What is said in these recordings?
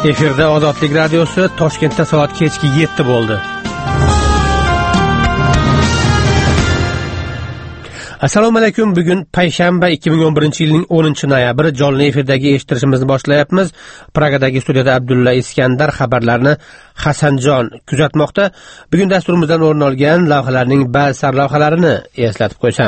Efirda Ozodlik radiosi, Toshkentda soat kechki 7 bo'ldi. Assalomu alaykum. Bugun payshanba 2011-yilning 10-noyabri. Jonli efirdagi eshittirishimizni boshlayapmiz. Pragadagi studiyada Abdulla Iskandar xabarlarni Hasanjon kuzatmoqda. Bugun dasturimizdan o'rin olgan lavhalarning ba'zi sarlavhalarini eslatib qo'ysam.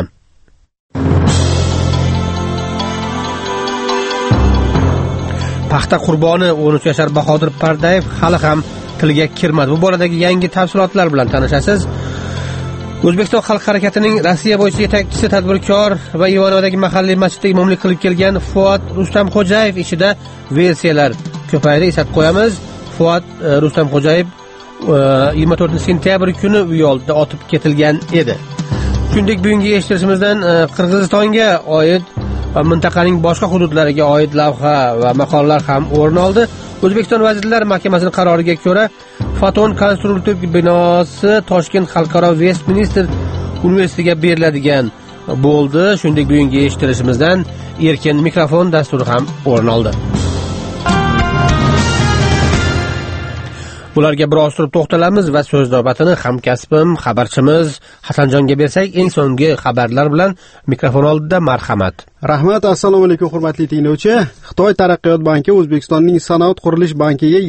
Paxta qurboni 13 yashar Bahodir Pardayev hali ham tilga kirmadi. Bu boradagi yangi tafsilotlar bilan tanishasiz. O'zbekiston xalq harakatining Rossiya bo'yicha yetakchisi, tadbirkor va Ivanovdagi mahalliy masjidga imomlik qilib kelgan Fuat Rustamxo'jayev ishida versiyalar ko'paydi. Eslatib qo'yamiz. Fuat Rustamxo'jayev 24-sentyabr kuni uy oldida otib ketilgan edi. Shuningdek, bugungi eshittirishimizdan Qirg'izistonga oid va mintaqaning boshqa hududlariga oid lavha va maqolalar ham o'rin oldi. O'zbekiston Vazirlar Mahkamasining qaroriga ko'ra Foton konstruktiv binosi Toshkent xalqaro Westminster universitetiga beriladigan bo'ldi. Shuningdek, bugungi eshittirishimizdan erkin mikrofon dasturi ham o'rin oldi. Bularga biroz turib to'xtalamiz va so'z navbatini hamkasbim, xabarchimiz Hasanjonga bersak, eng so'nggi xabarlar bilan mikrofon oldida marhamat. Rahmat, assalomu alaykum hurmatli tinglovchi. Xitoy taraqqiyot banki O'zbekistonning Sanoat qurilish bankiga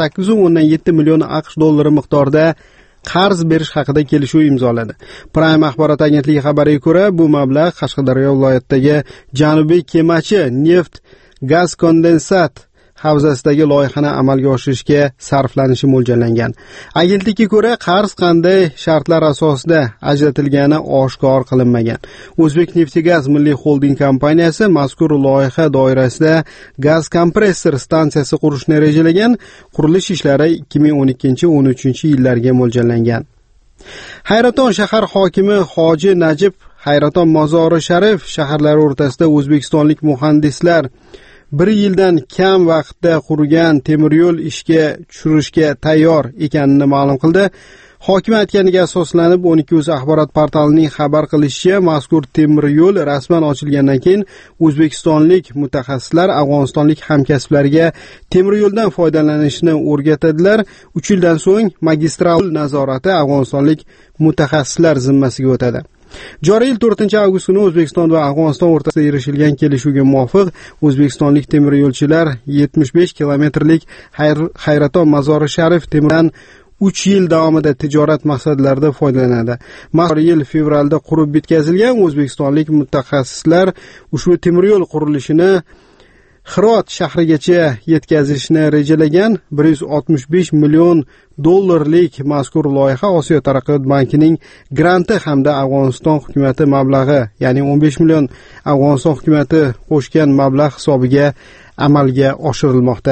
28,7 million AQSh dollari miqdorida qarz berish haqida kelishuv imzoladi. Prime axborot agentligi xabariga ko'ra, bu mablag' Qashqadaryo viloyatidagi Janubiy kemachi neft gaz kondensat havzasidagi loyihani amalga oshirishga sarflanishi mo'ljallangan. Agentlikka ko'ra, qarz qanday shartlar asosida ajratilgani oshkor qilinmagan. O'zbekneftgaz milliy xolding kompaniyasi mazkur loyiha doirasida gaz kompressor stansiyasi qurishni rejalagan. Qurilish ishlari 2012-13 yillarga mo'ljallangan. Hayraton shahar hokimi Hoji Najib Hayraton Mozori Sharif shaharlari o'rtasida o'zbekistonlik muhandislar 1 yildan kam vaqtda qurgan temir yo'l ishga tushirishga tayyor ekanini ma'lum qildi. Hokim aytganiga asoslanib 12 axborot portalining xabar qilishicha, mazkur temir yo'l rasman ochilgandan keyin o'zbekistonlik mutaxassislar afg'onistonlik hamkasblariga temir yo'ldan foydalanishni o'rgatadilar. 3 yildan so'ng magistral nazorati afg'onistonlik mutaxassislar zimmasiga o'tadi. Joriy yil 4-avgust kuni O'zbekiston va Afg'oniston o'rtasida erishilgan kelishuvga muvofiq o'zbekistonlik temir yo'lchilar 75 kilometrlik Hayraton Mozori Sharif temirdan 3 yil davomida tijorat maqsadlarida foydalanadi. Mazkur yil fevralda qurib bitkazilgan. O'zbekistonlik mutaxassislar ushbu temir yo'l qurilishini Hirot shahrigacha yetkazishni rejalagan. 165 million dollarlik mazkur loyiha Osiyo taraqqiyot bankining granti hamda Afg'oniston hukumati mablag'i, ya'ni 15 million Afg'oniston hukumati qo'shgan mablag' hisobiga amalga oshirilmoqda.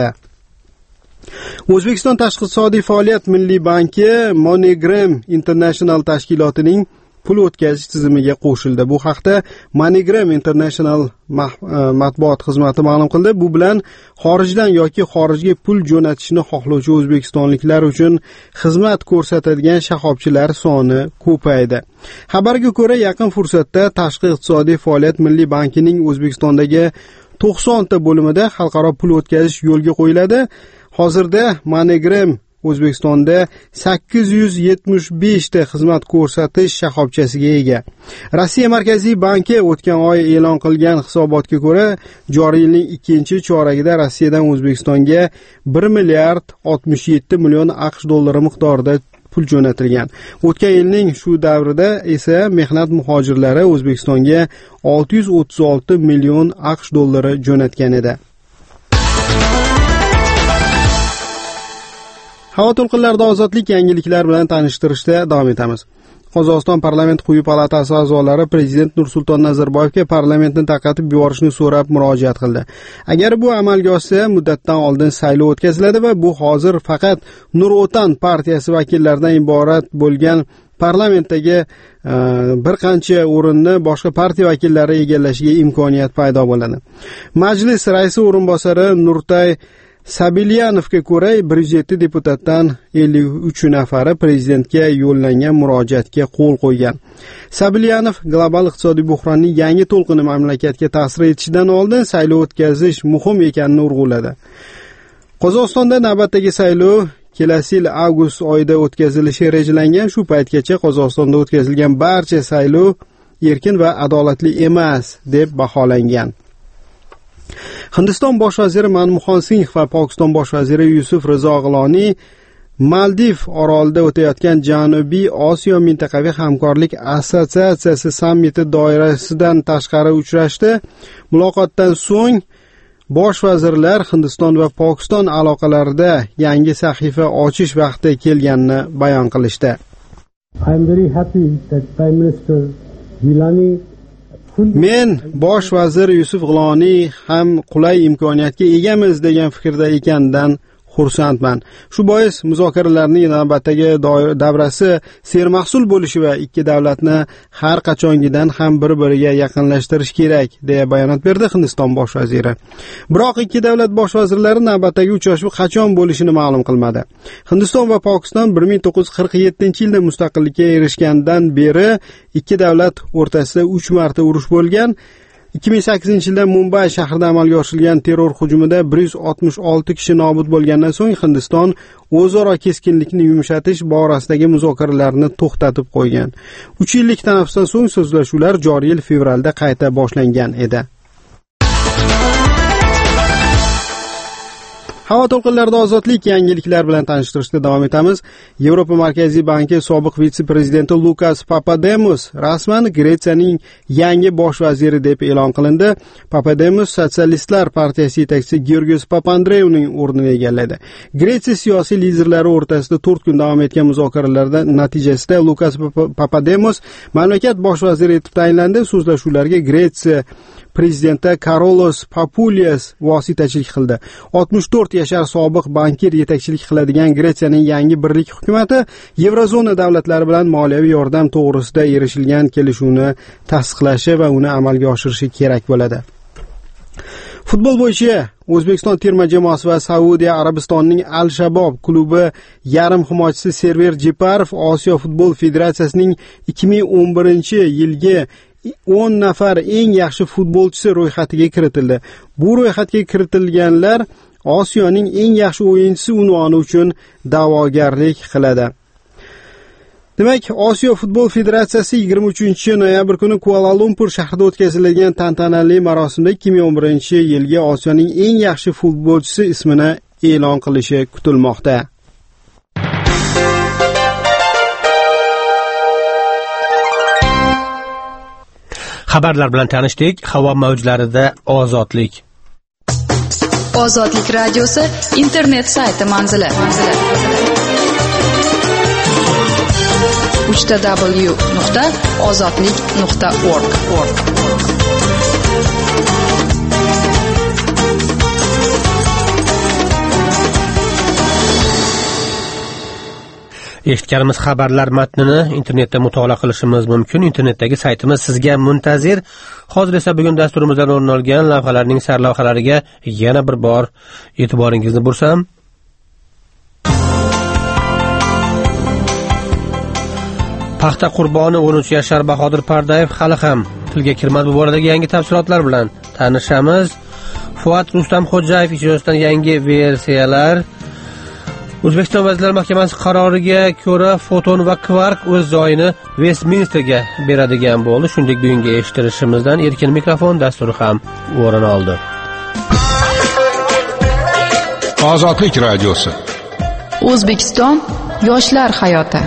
O'zbekiston Tashqi iqtisodiy faoliyat milliy banki MoneyGram International tashkilotining pul o'tkazish tizimiga qo'shildi. Bu haqda MoneyGram International matbuot xizmati ma'lum qildi. Bu bilan xorijdan yoki xorijga pul jo'natishni xohlovchi o'zbekistonliklar uchun xizmat ko'rsatadigan shaxobchilar soni ko'paydi. Xabarga ko'ra, yaqin fursatda Tashqi iqtisodiy faoliyat milliy bankining O'zbekistondagi 90 ta bo'limida xalqaro pul o'tkazish yo'lga qo'yiladi. Hozirda MoneyGram O'zbekistonda 875 ta xizmat ko'rsatish shaxobchasiga ega. Rossiya Markaziy banki o'tgan oy e'lon qilgan hisobotga ko'ra, joriy yilning 2-choragida Rossiyadan O'zbekistonga 1 milliard 67 million AQSh dollari miqdorida pul jo'natilgan. O'tgan yilning shu davrida esa mehnat muhojirlari O'zbekistonga 636 million AQSh dollari jo'natgan edi. Havo to'lqinlarida ozodlik yangiliklar bilan tanishtirishda davom etamiz. Qozog'iston parlament quyi palatasi a'zolari prezident Nursulton Nazarboyevga parlamentni tarqatib yuborishni so'rab murojaat qildi. Agar bu amalga oshsa, muddatdan oldin saylov o'tkaziladi va bu hozir faqat Nur Otan partiyasi vakillaridan iborat bo'lgan parlamentdagi bir qancha o'rinni boshqa partiya vakillari egallashiga imkoniyat paydo bo'ladi. Majlis raisi o'rinbosari Nurtay Sabilyanovga ko'ra, 107 deputatdan 53 nafari prezidentga yo'llangan murojaatga qo'l qo'ygan. Sabilyanov global iqtisodiy buhronning yangi to'lqini mamlakatga ta'sir etishidan oldin saylov o'tkazish muhim ekanini urg'uladi. Qozog'istonda navbatdagi saylov kelasi yil avgust oyida o'tkazilishi rejalangan. Shu paytgacha Qozog'istonda o'tkazilgan barcha saylov erkin va adolatli emas deb baholangan. Hindiston bosh vaziri Manmohan Singh va Pokiston bosh vaziri Yusuf Rizo G'iloni Maldiv orolida o'tayotgan Janubiy Osiyo mintaqaviy hamkorlik assotsiatsiyasi sammiti doirasidan tashqari uchrashdi. Muloqotdan so'ng bosh vazirlar Hindiston va Pokiston aloqalarida yangi sahifa ochish vaqti kelganini bayon qilishdi. I am very happy that Prime Minister Gilani Men bosh vazir Yusuf G'iloni ham qulay imkoniyatga egamiz degan fikrda ekandan xursandman. Shu bois muzokaralarning navbatdagi davrasi sermahsul bo'lishi va ikki davlatni har qachongidan ham bir-biriga yaqinlashtirish kerak deya bayonot berdi Hindiston bosh vaziri. Biroq ikki davlat bosh vazirlari navbatdagi uchrashuv qachon bo'lishini ma'lum qilmadi. Hindiston va Pokiston 1947-yilda mustaqillikka erishgandan beri ikki davlat o'rtasida 3 marta urush bo'lgan. 2008-yilda Mumbay shahrida amalga oshirilgan terror hujumida 166 kishi nobud bo'lgandan so'ng Hindiston o'zaro keskinlikni yumshatish borasidagi muzokaralarni to'xtatib qo'ygan. 3 yillik tanaffusdan so'ng so'zlashuvlar joriy yil fevralda qayta boshlangan edi. Havo to'lqinlarida ozodlik yangiliklar bilan tanishtirishda davom etamiz. Yevropa Markaziy banki sobiq vitse-prezidenti Lukas Papademos rasman Gretsiyaning yangi bosh vaziri deb e'lon qilindi. Papademos Sotsialistlar partiyasi yetakchisi Georgios Papandreouning o'rnini egalladi. Gretsiya siyosiy liderlari o'rtasida 4 kun davom etgan muzokaralarda natijasida Lukas Papademos mamlakat bosh vaziri etib tayinlandi. So'zlashuvlarga Gretsiya prezidenti Karolos Papoulias vositachilik qildi. 64 yashar sobiq bankir yetakchilik qiladigan Gretsiyaning yangi birlik hukumatı Yevrozona davlatlari bilan moliyaviy yordam to'g'risida erishilgan kelishuvni tasdiqlashi va uni amalga oshirishi kerak bo'ladi. Futbol bo'yicha O'zbekiston terma jamoasi va Saudiya Arabistonining Al-Shabob klubi yarim himoyachisi Server Jeparov Osiyo futbol federatsiyasining 2011-yilgi 10 nafar eng yaxshi futbolchisi ro'yxatiga kiritildi. Bu ro'yxatga kiritilganlar Osiyoning eng yaxshi o'yinchisi unvoni uchun da'vogarlik qiladi. Demak, Osiyo futbol federatsiyasi 23-noyabr kuni Kuala Lumpur shahrida o'tkaziladigan tantanali marosimda 2011-yilgi Osiyoning eng yaxshi futbolchisi ismini e'lon qilishi kutilmoqda. Xabarlar bilan tanishdik. Havo mavjlarida ozodlik. Ozodlik radiosi internet sayti manzili. www.ozodlik.org. Eshitganimiz xabarlar matnini internetda mutolaa qilishimiz mumkin. Internetdagi saytimiz sizga muntazir. Hozir esa bugun dasturimizdan o'rin olgan lavhalarning sarlavhalariga yana bir bor e'tiboringizni bursam. Paxta qurboni 13 yashar Bahodir Pardayev hali ham tilga kirmadi. Bu boradagi yangi tafsilotlar bilan tanishamiz. Fuat Rustamxo'jayev ijrosidan yangi versiyalar. O'zbekiston Vazirlar Mahkamasi qaroriga ko'ra Foton va Quark o'z joyini Westminsterga beradigan bo'ldi. Shuningdek, bugungi eshittirishimizdan erkin mikrofon dasturi ham o'rin oldi. Ozodlik radiosi. O'zbekiston yoshlar hayoti.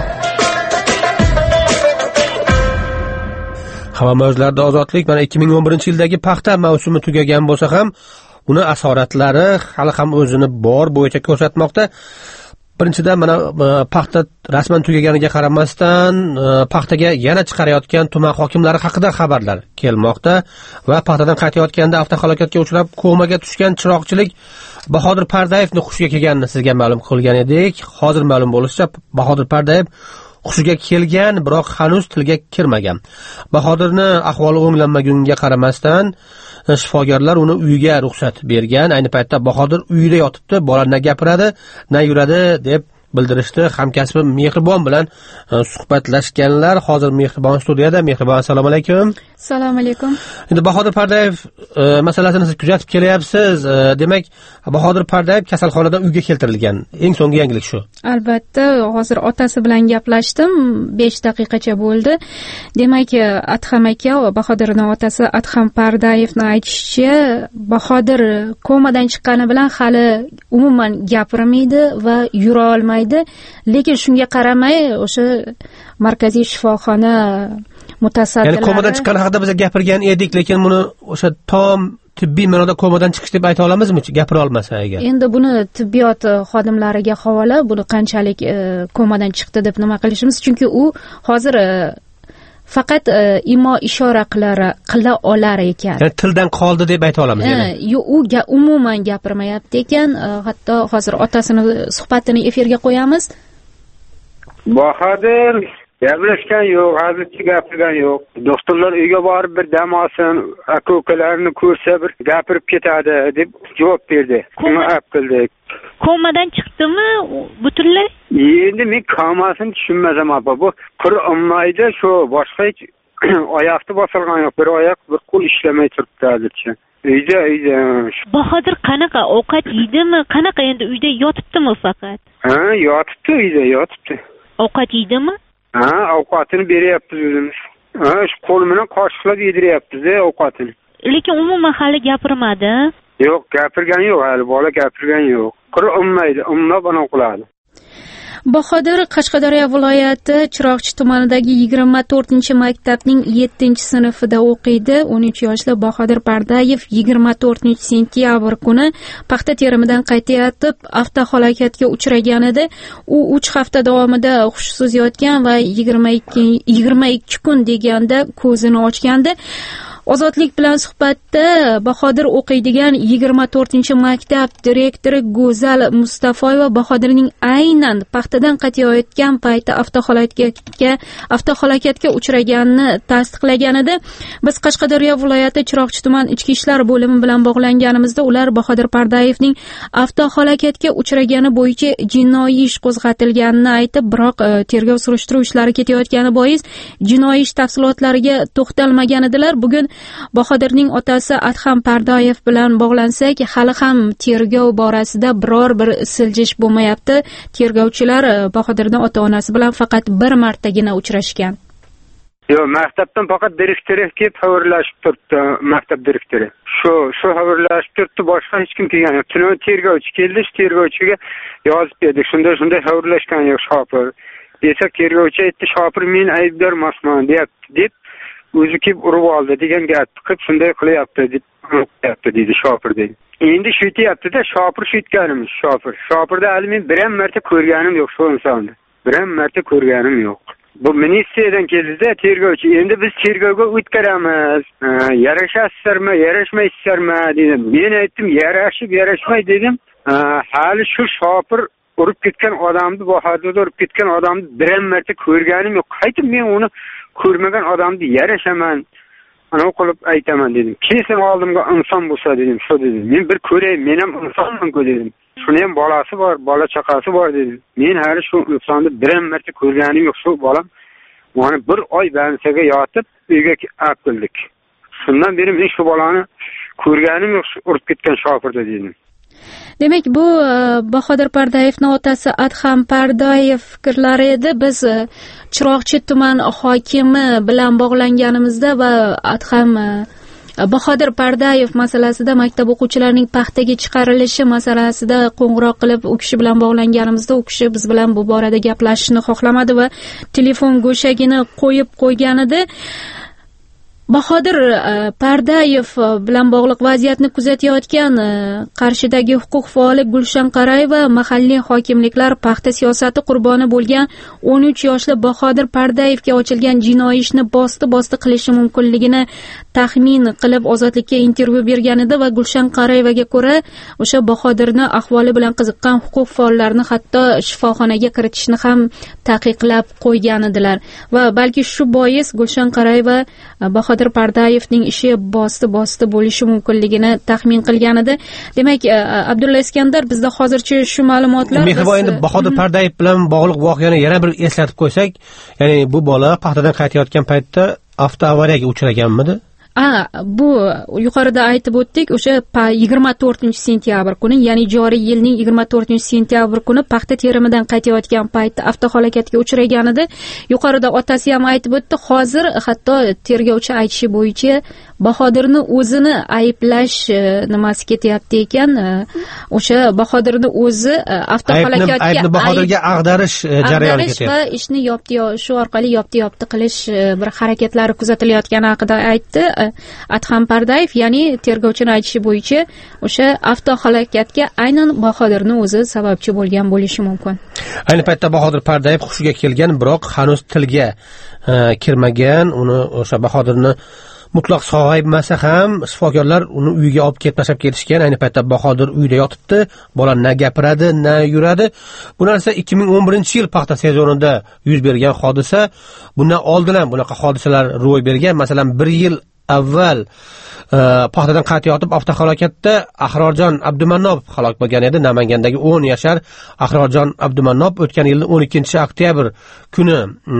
Havo mavjlarida ozodlik. Mana 2011-yildagi paxta mavsumi tugagan bo'lsa ham, uni asoratlari hali ham o'zini bor bo'yicha ko'rsatmoqda. Birinchidan mana paxta rasman tugaganiga qaramasdan paxtaga yana chiqarayotgan tuman hokimlari haqida xabarlar kelmoqda va paxtadan qaytayotganda avtohalokatga uchrab komaga tushgan chiroqchilik Bahodir Pardayevning hushiga kelganini sizga ma'lum qilgan edik. Hozir ma'lum bo'lishicha Bahodir Pardayev hushiga kelgan, biroq hanuz tilga kirmagan. Bahodirni ahvoli o'nglanmaguniga qaramasdan shifokorlar uni uyiga ruxsat bergan. Ayni paytda Bahodir uyida yotibdi, bola na gapiradi, na yuradi deb bildirishdi. Hamkasbim Mehribon bilan suhbatlashganlar. Hozir Mehribon studiyada. Mehribon, assalomu alaykum. Assalomu alaykum. Endi Bahodir Pardayev masalasini siz kuzatib kelyapsiz. Demak, Bahodir Pardayev kasalxonadan uyga keltirilgan. Eng so'nggi yangilik shu. Albatta, hozir otasi bilan gaplashdim. 5 daqiqacha bo'ldi. Demak, Adham aka, Bahodirning otasi Adham Pardayevning aytishicha, Bahodir komadan chiqqani bilan hali umuman gapirmaydi va yura olmaydi. Lekin shunga qaramay, o'sha markaziy shifoxona mutasaddilari, ya'ni komadan chiqqani haqida biz gapirgan edik, lekin buni o'sha tom tibbiy ma'noda komadan chiqish deb ayta olamizmi, gapira olmasa agar? Endi buni tibbiyot xodimlariga havola, buni qanchalik komadan chiqdi deb nima qilishimiz, chunki u hozir faqat imo ishora qila olar ekan. Ya'ni tildan qoldi deb ayta olamiz yani. U umuman gapirmayapti ekan. Hatto hozir otasini suhbatini efirga qo'yamiz. Bahodir gaplashgan yo'q, hozircha gapirgan yo'q. Doktorlar uyga borib bir dam olsin, aka-ukalarini ko'rsa bir gapirib ketadi deb javob berdi. Uni qildik. Komadan chiqdimi butunlay? Endi men komasini tushunmasam apa, bu qir olmaydi, shu boshqa hech oyoqni bosilgan yo'q, bir oyoq bir qo'l ishlamay turibdi hozircha. Uyda. Bahodir qanaqa ovqat yeydimi? Qanaqa endi uyda yotibdimi faqat? Ha, yotibdi, uyda yotibdi. Ovqat yeydimi? Ha, ovqatini beryapmiz o'zimiz. Ha, shu qo'l bilan qoshiqlab yediryapmiz ovqatini. Lekin umuman hali gapirmadi. Yo'q, gapirgan yo'q, hali bola gapirgan yo'q. Qir olmaydi, umlab ana qiladi. Bahodir Qashqadaryo viloyati Chiroqchi tumanidagi 24-maktabning 7-sinfida o'qiydi. 13 yoshli Bahodir Pardayev 24-sentyabr kuni paxta terimidan qaytayotib avtohalokatga uchragan edi. U 3 hafta davomida hushsiz yotgan va 22 kun deganda ko'zini ochgandi. Ozodlik bilan suhbatda Bahodir o'qiydigan 24-maktab direktori Go'zal Mustafoyeva Bahodirning aynan paxtadan qaytayotgan payti avtohalokatga uchraganini tasdiqlagan edi. Biz Qashqadaryo viloyati Chiroqchi tuman ichki ishlar bo'limi bilan bog'langanimizda ular Bahodir Pardayevning avtohalokatga uchragani bo'yicha jinoiy ish qo'zg'atilganini aytib, biroq tergov surishtiruv ishlari ketayotgani bois jinoiy ish tafsilotlariga to'xtalmagan edilar. Bugun Bahodirning otasi Adham Pardayev bilan bog'lansak, hali ham tergov borasida biror bir siljish bo'lmayapti. Tergovchilar Bahodirning ota-onasi bilan faqat bir martagina uchrashgan. Yo'q, maktabdan faqat direktori kelib xabarlashib turibdi, maktab direktori. Shu xabarlashib turibdi, boshqa hech kim kelgan yo'q. Tuni tergovchi keldi, tergovchiga yozib berdik. Shunday xabarlashgan yo'q shofir. Desak, tergovchi aytdi, shofir men aybdor emasman deb o'zi kelib urib oldi degan gap qilib shunday qilyapti deb aytdi deydi shofir deydi. Endi shu aytyapti-da, shofir shu aytganimiz, shofirda hali men biram marta ko'rganim yo'q shu insonni. Biram marta ko'rganim yo'q. Bu ministriyadan keldi-da tergovchi. Endi biz tergovga o'tkazamiz. Yarashasizlarmi, yarashmaysizlarmi dedim. Men aytdim, yarashmay dedim. Hali shu shofir urib ketgan odamni, Bahodirni urib ketgan odamni biram marta ko'rganim yo'q. Qaytib men uni ko'rmagan odamni yarashaman, ana qilib aytaman dedim. Kelsin oldimga inson bo'lsa dedim, shu dedim. Men bir ko'ray, men ham insonman-ku dedim. Shuni ham bolasi bor, bola chaqasi bor dedim. Men hali shu insonni biram marta ko'rganim yo'q, shu bolam. Mana bir oy bansaga yotib, uyga olib keldik. Shundan beri men shu bolani ko'rganim yo'q, urib ketgan shofirda dedim. Demak, bu Bahodir Pardayevning otasi Adham Pardayev fikrlari edi. Biz Chiroqchi tuman hokimi bilan bog'langanimizda va Adham Bahodir Pardayev masalasida, maktab o'quvchilarining paxtaga chiqarilishi masalasida qo'ng'iroq qilib u kishi bilan bog'langanimizda, u kishi biz bilan bu borada gaplashishni xohlamadi va telefon go'shagini qo'yib qo'ygan edi. Bahodir Pardayev bilan bog'liq vaziyatni kuzatayotgan Qarshidagi huquq faoli Gulshan Qarayeva mahalliy hokimliklar paxta siyosati qurboni bo'lgan 13 yoshli Bahodir Pardayevga ochilgan jinoiy ishni bosti qilishi mumkinligini taxmin qilib Ozodlikka intervyu bergan edi va Gulshan Qarayevaga ko'ra, o'sha Bahodirni ahvoli bilan qiziqqan huquq faollarni hatto shifoxonaga kiritishni ham taqiqlab qo'ygan edilar va balki shu bois Gulshan Qarayeva Bahodir Bahodir Pardayevning ishi bosti bo'lishi mumkinligini taxmin qilgan edi. Demak, Abdulla Iskandar, bizda hozircha shu ma'lumotlar. Mehribon, endi Bahodir Pardayev bilan bog'liq voqeani yana bir eslatib qo'ysak, ya'ni bu bola paxtadan qaytayotgan paytda avtoavariyaga uchraganmidi? Bu yuqorida aytib o'tdik, o'sha 24-sentyabr kuni, ya'ni joriy yilning 24-sentyabr kuni paxta terimidan qaytayotgan paytda avtohalokatga uchragan edi. Yuqorida otasi ham aytib o'tdi. Hozir hatto tergovchi aytishi bo'yicha Bahodirni o'zini ayblash nimasi ketyapti ekan. O'sha Bahodirni o'zi avtohalokatga aybni Bahodirga ag'darish jarayoni ketyapti va ishni shu orqali yopti qilish bir harakatlari kuzatilayotgani haqida aytdi Adham Pardayev. Ya'ni tergovchining aytishi bo'yicha o'sha avtohalokatga aynan Bahodirni o'zi sababchi bo'lgan bo'lishi mumkin. Ayni paytda Bahodir Pardayev hushiga kelgan, biroq hanuz tilga kirmagan. Uni o'sha Bahodirni mutlaq sog'ayibmasa ham shifokorlar uni uyiga olib ketmashab ketishgan. Ayni paytda Bahodir uyda yotibdi. Bola na gapiradi, na yuradi. Bu narsa 2011-yil paxta sezonida yuz bergan hodisa. Bundan oldin ham bunaqa hodisalar ro'y bergan. Masalan, 1 yil avval paxtadan qaytayotib avtohalokatda Ahrorjon Abdumannob halok bo'lgan edi. Namangandagi 10 yashar Ahrorjon Abdumannob o'tgan yilning 12-oktyabr kuni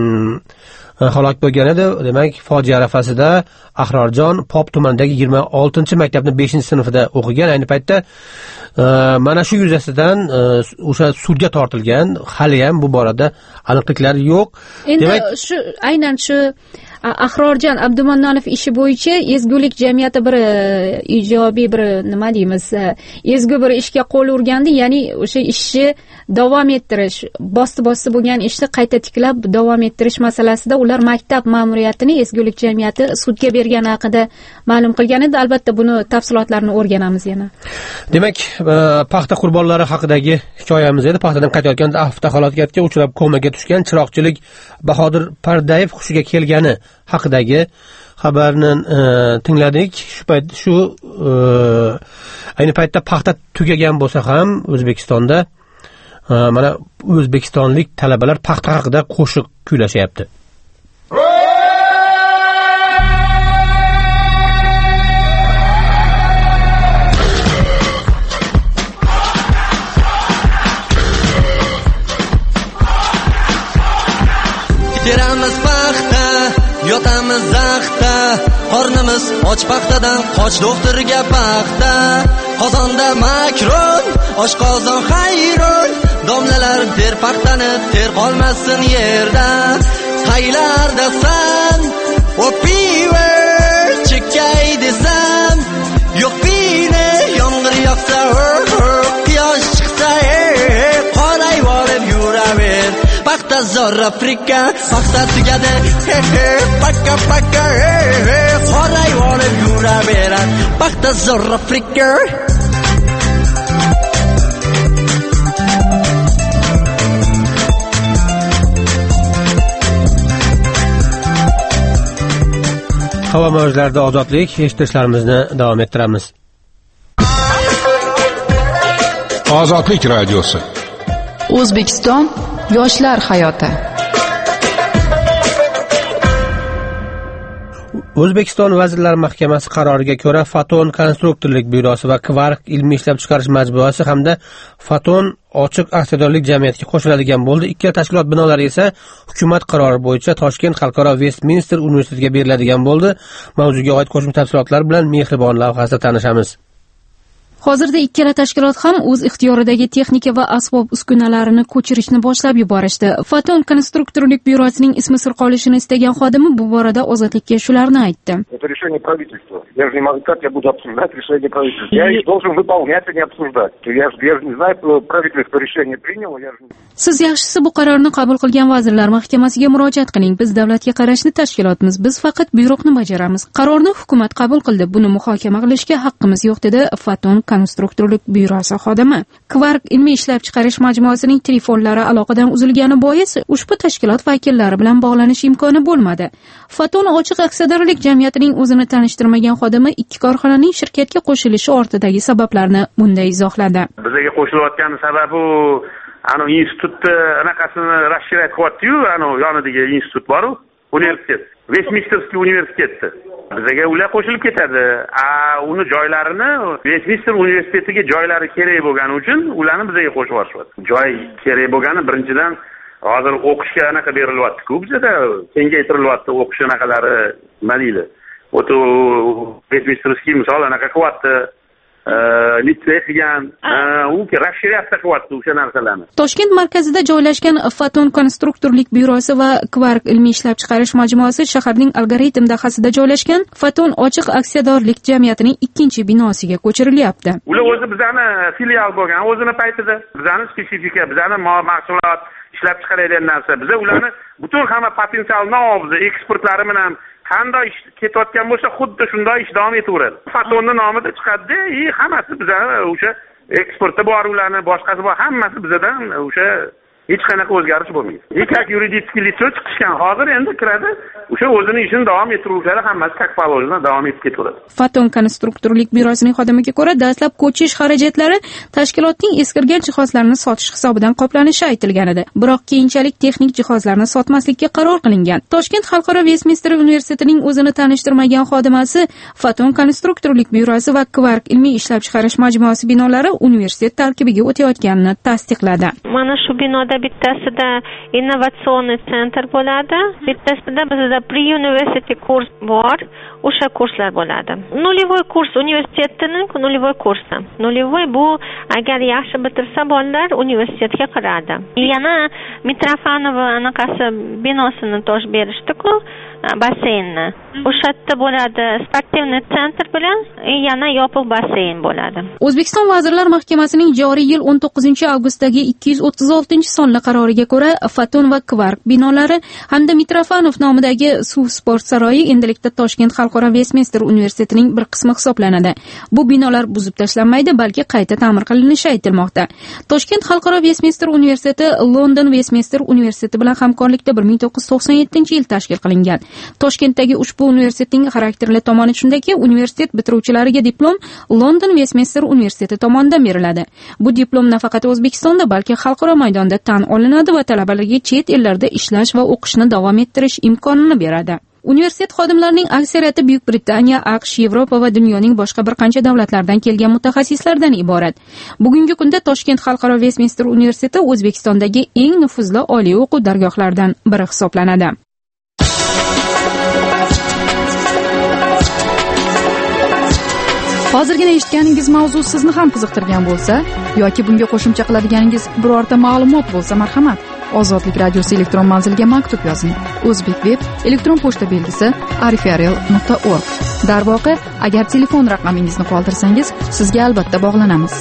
halok bo'lgan edi. Demak, fojia arafasida Ahrorjon Pop tumanidagi 26-maktabning 5-sinfida o'qigan. Ayni paytda mana shu yuzasidan o'sha sudga tortilgan. Hali ham bu borada aniqliklar yo'q. Endi aynan shu Ahrorjon Abdumanonov ishi bo'yicha ezgulik jamiyati bir ijobiy bir nima deymiz, ezgu bir ishga qo'l urgandi. Ya'ni o'sha ishni davom ettirish, bosti bo'lgan ishni qayta tiklab davom ettirish masalasida ular maktab ma'muriyatini ezgulik jamiyati sudga bergani haqida ma'lum qilgan edi. Albatta buni tafsilotlarini o'rganamiz yana. Demak, paxta qurbonlari haqidagi hikoyamiz edi. Paxtadan qaytayotganda avtohalokatga uchrab komaga tushgan chiroqchilik Bahodir Pardayev hushiga kelgani haqidagi xabarni tingladik. Shu ayni paytda paxta tugagan bo'lsa ham O'zbekistonda mana o'zbekistonlik talabalar paxta haqida qo'shiq kuylashyapti. Teramiz paxta, yotamiz zaxta, qornimiz och paxtadan qoch doktorga paxta. Qozonda makron, oshqozon hayron, domlalar ter paxtani, ter qolmasin yerda. Qaylardasan, o piver, chekay desam, yo'q pine, yomg'ir yoqsa, quyosh chiqsa, qorayib olib yuraver. Paxta zo'r Afrika, paxta tugadi, paka paka, qorayib olib yuraver. Paxta zo'r Afrika. Havo mavjlarida ozodlik, eshitishlarimizni davom ettiramiz. Ozodlik radiosi. O'zbekiston yoshlar hayoti. O'zbekiston Vazirlar Mahkamasi qaroriga ko'ra Faton konstruktorlik byurosi va Kvark ilmiy ishlab chiqarish majmuasi hamda Faton ochiq aksiyadorlik jamiyatiga qo'shiladigan bo'ldi. Ikkala tashkilot binolari esa hukumat qarori bo'yicha Toshkent xalqaro Westminster universitetiga beriladigan bo'ldi. Mavzuga oid qo'shimcha tafsilotlar bilan Mehribon lavhasida tanishamiz. Hozirda ikkala tashkilot ham o'z ixtiyoridagi texnika va asbob uskunalarini ko'chirishni boshlab yuborishdi. Faton konstruktorlik byurosining ismi sir qolishini istagan xodimi bu borada ozodlikka shularni aytdi. Это решение правительства. Я же не могу, как я буду обсуждать решение правительства? Я их должен выполнять, а не обсуждать. Я же не знаю, правительство решение приняло, я же... Siz yaxshisi bu qarorni qabul qilgan Vazirlar Mahkamasiga murojaat qiling. Biz davlatga qarashli tashkilotmiz. Biz faqat buyruqni bajaramiz. Qarorni hukumat qabul qildi. Buni muhokama qilishga haqqimiz yo'q, dedi Faton konstruktorlik byurosi xodimi. Kvark ilmiy ishlab chiqarish majmuasining telefonlari aloqadan uzilgani bois ushbu tashkilot vakillari bilan bog'lanish imkoni bo'lmadi. Faton ochiq aksiyadorlik jamiyatining o'zini tanishtirmagan xodimi ikki korxonaning shirkatga qo'shilishi ortidagi sabablarni bunday izohladi. Bizga qo'shilayotgan sababi institutni anaqasini расширять qilyapti-yu, yonidagi institut bor-ku, universitet. Vestminsterskiy universitetda. Bizga ular qo'shilib ketadi. Uni joylarini Vestminster universitetiga joylari kerak bo'lgani uchun ularni bizga qo'shib yuborishyapti. Joy kerak bo'lgani birinchidan hozir o'qishga anaqa berilyapti-ku, bizda kengaytirilyapti o'qish anaqalari, nima deydi? O'to Vestminsterskiy misol anaqa qilyapti. Litsey qilgan, u расширяться qilyapti o'sha narsalarni. Toshkent markazida joylashgan Foton konstruktorlik byurosi va Quark ilmiy ishlab chiqarish majmuasi shaharning Algoritm dahasida joylashgan Foton ochiq aksiyadorlik jamiyatining ikkinchi binosiga ko'chirilyapti. Ular o'zi bizani filial bo'lgan, o'zini paytida bizani spesifika, bizani mahsulot ishlab chiqaradigan narsa. Biz ularni butun hamma potensial biz eksportlari bilan qanday ish ketayotgan bo'lsa, xuddi shunday ish davom etaveradi. Fotonning nomida chiqadi, hammasi bizani o'sha eksportda bor, ularni boshqasi bor, hammasi bizdan o'sha hech qanaqa o'zgarish bo'lmaydi. Как юридический лицо chiqishgan, hozir endi kiradi, o'sha o'zining ishini davom ettiruvchilar hammasi как положено davom etib ketaveradi. Foton konstruktorlik byurosining xodimiga ko'ra, dastlab ko'chish xarajatlari tashkilotning eskirgan jihozlarini sotish hisobidan qoplanishi aytilgan edi. Biroq keyinchalik texnik jihozlarni sotmaslikka qaror qilingan. Toshkent xalqaro Vestminster universitetining o'zini tanishtirmagan xodimasi Foton konstruktorlik byurosi va Quark ilmiy ishlab chiqarish majmuasi binolari universitet tarkibiga o'tayotganini tasdiqladi. Mana shu binoda bittasida innovatsion sentr bo'ladi, bittasida bizda pre-university kurs bor, o'sha kurslar bo'ladi. Nullivoy kurs universitetining nullivoy kursi. Nullivoy bu agar yaxshi bitirsa bolalar universitetga kiradi. Yana Mitrofanova anaqasi binosini tosh berishdi-ku, basseynni. O'sha yerda bo'ladi sportivniy sentr bilan yana yopiq basseyn bo'ladi. O'zbekiston Vazirlar Mahkamasining joriy yil 19-avgustdagi 236-sonli qaroriga ko'ra Foton va Quark binolari hamda Mitrofanov nomidagi suv sport saroyi endilikda Toshkent xalqaro Vestminster universitetining bir qismi hisoblanadi. Bu binolar buzib tashlanmaydi, balki qayta ta'mir qilinishi aytilmoqda. Toshkent xalqaro Vestminster universiteti London Westminster universiteti bilan hamkorlikda 1997-yil tashkil qilingan. Toshkentdagi ushbu universitetning xarakterli tomoni shundaki, universitet bitiruvchilariga diplom London Westminster universiteti tomonidan beriladi. Bu diplom nafaqat O'zbekistonda, balki xalqaro maydonda tan olinadi va talabalarga chet ellarda ishlash va o'qishni davom ettirish imkonini beradi. Universitet xodimlarining aksariyati Buyuk Britaniya, AQSh, Yevropa va dunyoning boshqa bir qancha davlatlardan kelgan mutaxassislardan iborat. Bugungi kunda Toshkent xalqaro Westminster universiteti O'zbekistondagi eng nufuzli oliy o'quv dargohlaridan biri hisoblanadi. Hozirgina eshitganingiz mavzu sizni ham qiziqtirgan bo'lsa yoki bunga qo'shimcha qiladiganingiz birorta ma'lumot bo'lsa, marhamat, Ozodlik radiosi elektron manziliga maktub yozing. O'zbekveb elektron pochta belgisi arifrl.org. Darvoqe, agar telefon raqamingizni qoldirsangiz, sizga albatta bog'lanamiz.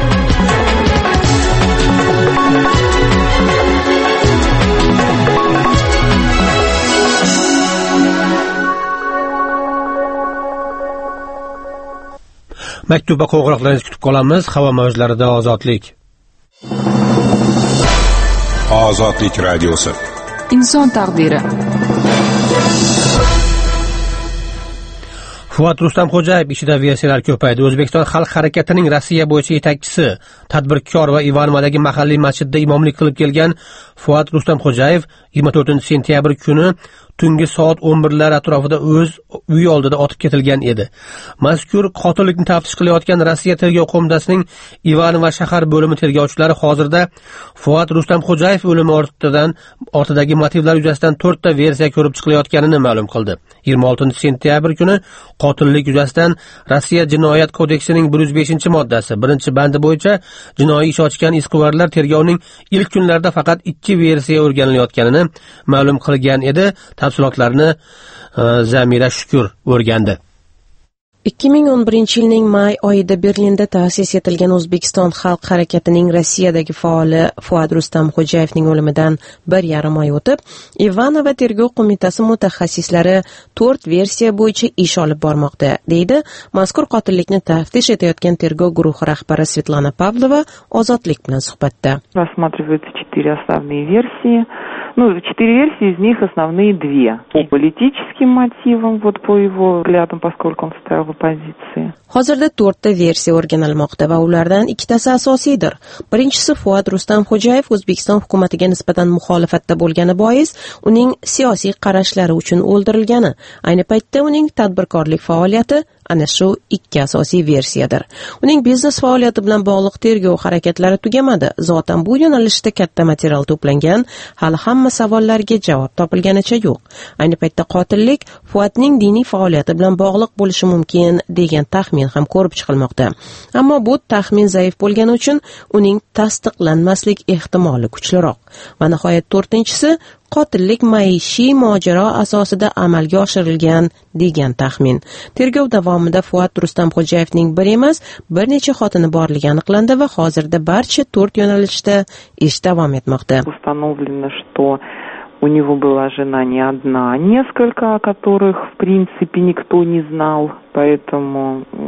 Maktub va qo'ng'iroqlaringizni kutib qolamiz. Havo mavjlarida ozodlik. Ozodlik radiosi. Inson taqdiri. Fuat Rustamxo'jayev ishida versiyalar ko'paydi. O'zbekiston xalq harakatining Rossiya bo'yicha yetakchisi, tadbirkor va Ivanovadagi mahalliy masjidda imomlik qilib kelgan Fuat Rustamxo'jayev 24-sentyabr kuni tungi soat 11lar atrofida o'z uyi oldida otib ketilgan edi. Mazkur qotillikni taftish qilayotgan Rossiya tergov qo'mitasining Ivanova shahar bo'limi tergovchilari hozirda Fuat Rustamxo'jayev o'limi ortidagi motivlar yuzasidan 4 ta versiya ko'rib chiqilayotganini ma'lum qildi. 26-sentyabr kuni qotillik yuzasidan Rossiya Jinoyat kodeksining 105-moddasi 1-bandi bo'yicha jinoiy ish ochgan izquvarlar tergovning ilk kunlarida faqat 2 versiya o'rganilayotganini ma'lum qilgan edi. Tafsilotlarni Zamira Shukur o'rgandi. 2011-yilning may oyida Berlinda ta'sis etilgan O'zbekiston xalq harakatining Rossiyadagi faoli Fuat Rustamxo'jayevning o'limidan 1,5 oy o'tib, Ivanova tergov qo'mitasi mutaxassislari 4 versiya bo'yicha ish olib bormoqda, deydi mazkur qotillikni taftish etayotgan tergov guruhi rahbari Svetlana Pavlova Ozodlik bilan suhbatda. Рассматриваются 4 основные версии. 4 версии, из них основные 2. По политическим мотивам, по его взглядам, поскольку он стоял в оппозиции. Hozirda 4 ta versiya o'rganilmoqda va ulardan 2tasi asosiydir. Birinchisi Fuat Rustamxo'jayev O'zbekiston hukumatiga nisbatan muxolifatda bo'lgani bois uning siyosiy qarashlari uchun o'ldirilgani. Ayni paytda uning tadbirkorlik faoliyati ana shu 2 asosiy versiyadir. Uning biznes faoliyati bilan bog'liq tergov harakatlari tugamadi. Zotan bu yo'nalishda katta material to'plangan, hali hamma savollarga javob topilganicha yo'q. Ayni paytda qotillik Fuatning diniy faoliyati bilan bog'liq bo'lishi mumkin degan taxmin ham ko'rib chiqilmoqda. Ammo bu taxmin zaif bo'lgani uchun uning tasdiqlanmaslik ehtimoli kuchliroq. Va nihoyat 4-inchisi qotillik maishiy mojaro asosida amalga oshirilgan degan taxmin. Tergov davomida Fuat Rustamxo'jayevning bir emas, bir necha xotini borligi aniqlandi va hozirda barcha 4 yo'nalishda ish davom etmoqda. Установлено, что у него была жена не одна, несколько, о которых, в принципе, никто не знал. Поэтому,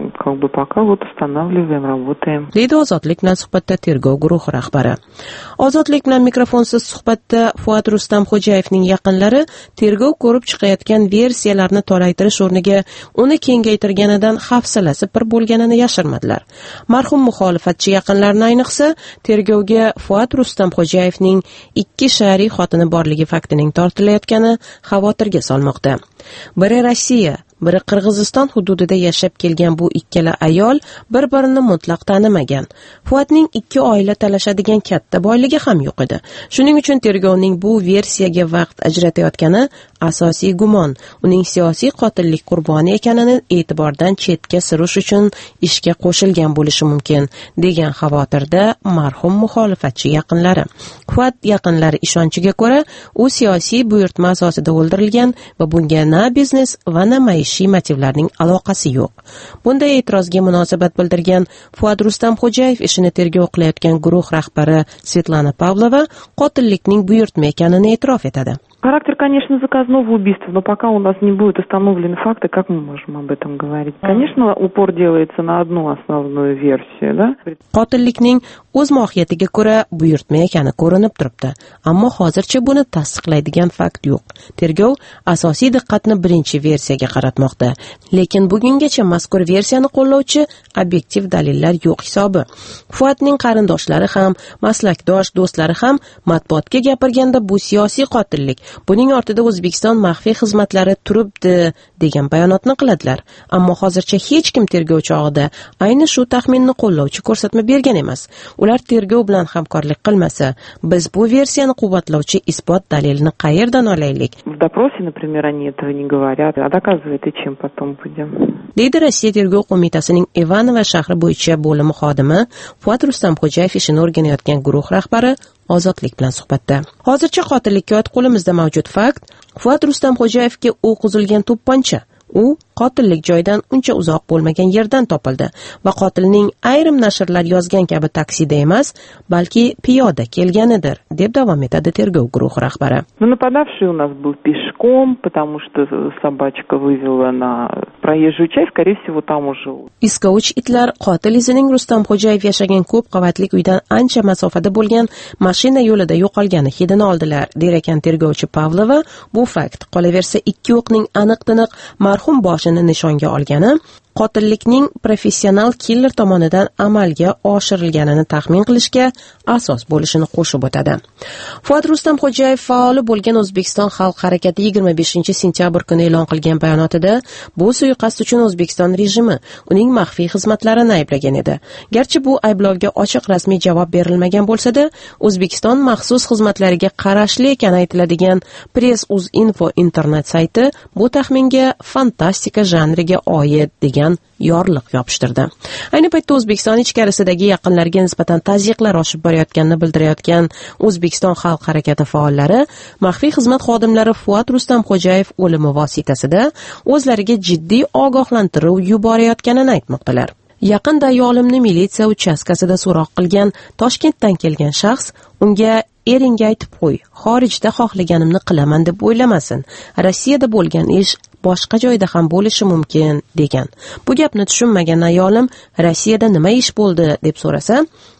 пока устанавливаем, работаем. Deydi Ozodlik bilan suhbatda tergov guruhi rahbari. Ozodlik bilan mikrofonsiz suhbatda Fuat Rustamxo'jayevning yaqinlari tergov ko'rib chiqayotgan versiyalarni to'laytirish o'rniga uni kengaytirganidan hafsalasi pir bo'lganini yashirmadilar. Marhum muxolifatchi yaqinlarini ayniqsa tergovga Fuat Rustamxo'jayevning 2 shar'iy xotini borligi faktining tortilayotgani xavotirga solmoqda. Biri Rossiya, biri Qirg'iziston hududida yashab kelgan bu ikkala ayol bir-birini mutlaq tanimagan. Fuatning 2 oila talashadigan katta boyligi ham yo'q edi. Shuning uchun tergovning bu versiyaga vaqt ajratayotgani asosiy gumon. Uning siyosiy qotillik qurboni ekanini e'tibordan chetga surish uchun ishga qo'shilgan bo'lishi mumkin degan xavotirda marhum muxolifatchi yaqinlari. Fuat yaqinlari ishonchiga ko'ra, u siyosiy buyurtma asosida o'ldirilgan va bunga na biznes va na maishiy motivlarning aloqasi yo'q. Bunday e'tirozga munosabat bildirgan Fuat Rustamxo'jayev ishini tergov qilayotgan guruh rahbari Svetlana Pavlova qotillikning buyurtma ekanini e'tirof etadi. Характер, конечно, заказного убийства, но пока у нас не будут установлены факты, как мы можем об этом говорить? Конечно, упор делается на одну основную версию, да? Qotillikning o'z mohiyatiga ko'ra buyurtma ekani ko'rinib turibdi, ammo hozircha buni tasdiqlaydigan fakt yo'q. Tergov asosiy diqqatni birinchi versiyaga qaratmoqda, lekin bugungacha mazkur versiyani qo'llovchi obyektiv dalillar yo'q hisobi. Fuatning qarindoshlari ham, maslakdosh do'stlari ham matbuotga gapirganda bu siyosiy qotillik, buning ortida O'zbekiston maxfiy xizmatlari turibdi degan bayonotni qiladilar. Ammo hozircha hech kim tergov chog'ida ayni shu taxminni qo'llovchi ko'rsatma bergan emas. Ular tergov bilan hamkorlik qilmasa, biz bu versiyani quvvatlovchi isbot dalilini qayerdan olaylik? В допросе, например, они этого не говорят. А доказывать и чем потом будем? Deydi Rossiya tergov qo'mitasining Ivanovo shahri bo'yicha bo'limi xodimi Fuat Rustamxo'jayev ishini o'rganayotgan guruh rahbari Ozodlik bilan suhbatda. Hozircha qotillikka oid qo'limizda mavjud fakt Fuat Rustamxo'jayevga o'q uzilgan to'pponcha. U qotillik joyidan uncha uzoq bo'lmagan yerdan topildi va qotilning ayrim nashrlar yozgan kabi taksida emas, balki piyoda kelganidir, deb davom etadi tergov guruhi rahbari. Нападавший у нас был пешком, потому что собачка вывела на проезжую часть, скорее всего, там уже. Iskovuch itlar qotil izining Rustamxo'jayev yashagan ko'p qavatli uydan ancha masofada bo'lgan mashina yo'lida yo'qolgani hidini oldilar, der ekan tergovchi Pavlova. Bu fakt qolaversa 2 o'qning aniq-tiniq marhum boshini nishonga olgani qotillikning professional killer tomonidan amalga oshirilganini taxmin qilishga asos bo'lishini qo'shib o'tadi. Fuat Rustamxo'jayev faoli bo'lgan O'zbekiston xalq harakati 25-sentyabr kuni e'lon qilgan bayonotida bu suiqasd uchun O'zbekiston rejimi uning maxfiy xizmatlarini ayblagan edi. Garchi bu ayblovga ochiq rasmiy javob berilmagan bo'lsa-da, O'zbekiston maxsus xizmatlariga qarashli ekani aytiladigan Press.uz.info internet sayti bu taxminga fantastika janriga oid degan yorliq yopishtirdi. Ayni paytda O'zbekiston ichkarisidagi yaqinlarga nisbatan tazyiqlar oshib borayotganini bildirayotgan O'zbekiston xalq harakati faollari maxfiy xizmat xodimlari Fuat Rustamxo'jayev o'limi vositasida o'zlariga jiddiy ogohlantiruv yuborayotganini aytmoqdalar. Yaqinda olimni militsiya uchastkasida so'roq qilgan Toshkentdan kelgan shaxs unga eringga aytib qo'y, xorijda xohlaganimni qilaman deb o'ylamasin. Rossiyada bo'lgan ish boshqa joyda ham bo'lishi mumkin degan. Bu gapni tushunmagan ayolim Rossiyada nima ish bo'ldi deb so'rasa,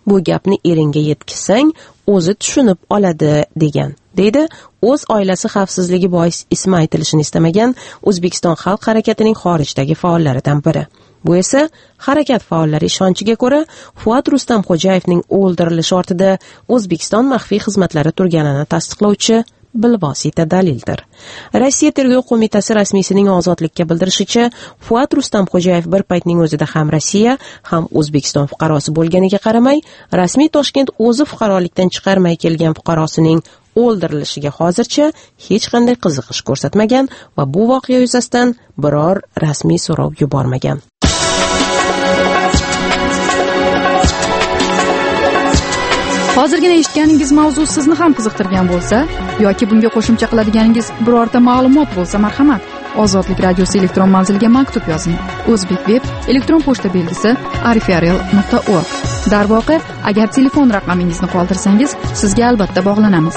bu gapni eringga yetkazsang o'zi tushunib oladi degan, deydi o'z oilasi xavfsizligi bois ismi aytilishini istamagan O'zbekiston xalq harakatining xorijdagi faollaridan biri. Bu esa harakat faollari ishonchiga ko'ra Fuat Rustamxo'jayevning o'ldirilishi ortida O'zbekiston maxfiy xizmatlari turganini tasdiqlovchi bilvosita dalildir. Rossiya tergov qo'mitasi rasmiysining ozodlikka bildirishicha, Fuat Rustamxo'jayev bir paytning o'zida ham Rossiya, ham O'zbekiston fuqarosi bo'lganiga qaramay, rasmiy Toshkent o'zi fuqarolikdan chiqarmay kelgan fuqarosining o'ldirilishiga hozircha hech qanday qiziqish ko'rsatmagan va bu voqea yuzasidan biror rasmiy so'rov yubormagan. Hozirgina eshitganingiz mavzu sizni ham qiziqtirgan bo'lsa yoki bunga qo'shimcha qiladiganingiz birorta ma'lumot bo'lsa, marhamat, Ozodlik radiosi elektron manziliga maktub yozing. O'zbek web elektron pochta belgisi arifrl.org. Darvoqe, agar telefon raqamingizni qoldirsangiz, sizga albatta bog'lanamiz.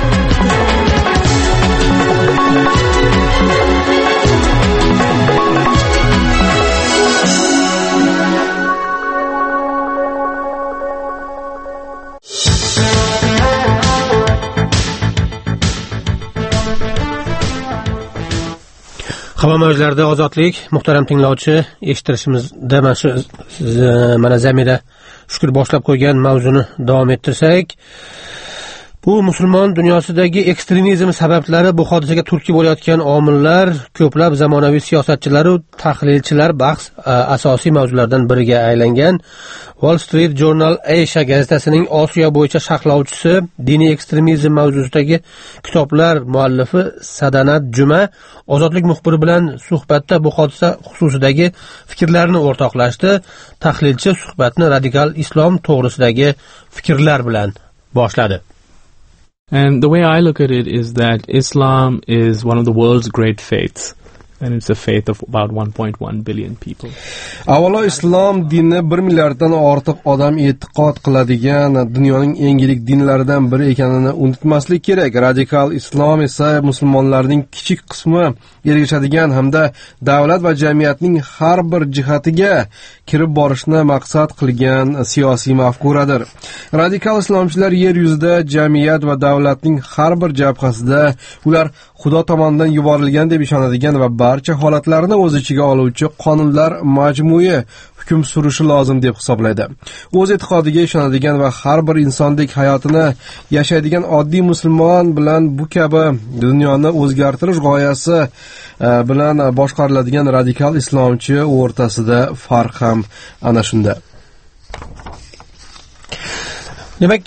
Havo mavjlarida ozodlik, muhtaram tinglovchi, eshittirishimizda mana Zamira Shukr boshlab qo'ygan mavzuni davom ettirsak, bu musulmon dunyosidagi ekstremizm sabablari, bu hodisaga turtki bo'layotgan omillar ko'plab zamonaviy siyosatchilar va tahlilchilar bahs asosiy mavzulardan biriga aylangan. Wall Street Journal Asia gazetasining Osiyo bo'yicha sharhlovchisi, diniy ekstremizm mavzusidagi kitoblar muallifi Sadanat Juma Ozodlik muxbiri bilan suhbatda bu hodisa xususidagi fikrlarini o'rtoqlashdi. Tahlilchi suhbatni radikal islom to'g'risidagi fikrlar bilan boshladi. And the way I look at it is that Islam is one of the world's great faiths. And it's a faith of about 1.1 billion people. Avvalo islom dini 1 milliarddan ortiq odam e'tiqod qiladigan dunyoning eng yirik dinlaridan biri ekanini unutmaslik kerak. Radikal islom esa musulmonlarning kichik qismi ergashadigan hamda davlat va jamiyatning har bir jihatiga kirib borishni maqsad qilgan siyosiy mafkuradir. Radikal islomchilar yer yuzida jamiyat va davlatning har bir jabhasida ular Xudo tomonidan yuborilgan deb ishonadigan va barcha holatlarni o'z ichiga oluvchi qonunlar majmui hukm surishi lozim deb hisoblaydi. O'z e'tiqodiga ishonadigan va har bir insondek hayotini yashaydigan oddiy musulmon bilan bu kabi dunyoni o'zgartirish g'oyasi bilan boshqariladigan radikal islomchi o'rtasida farq ham ana shunda. Demak,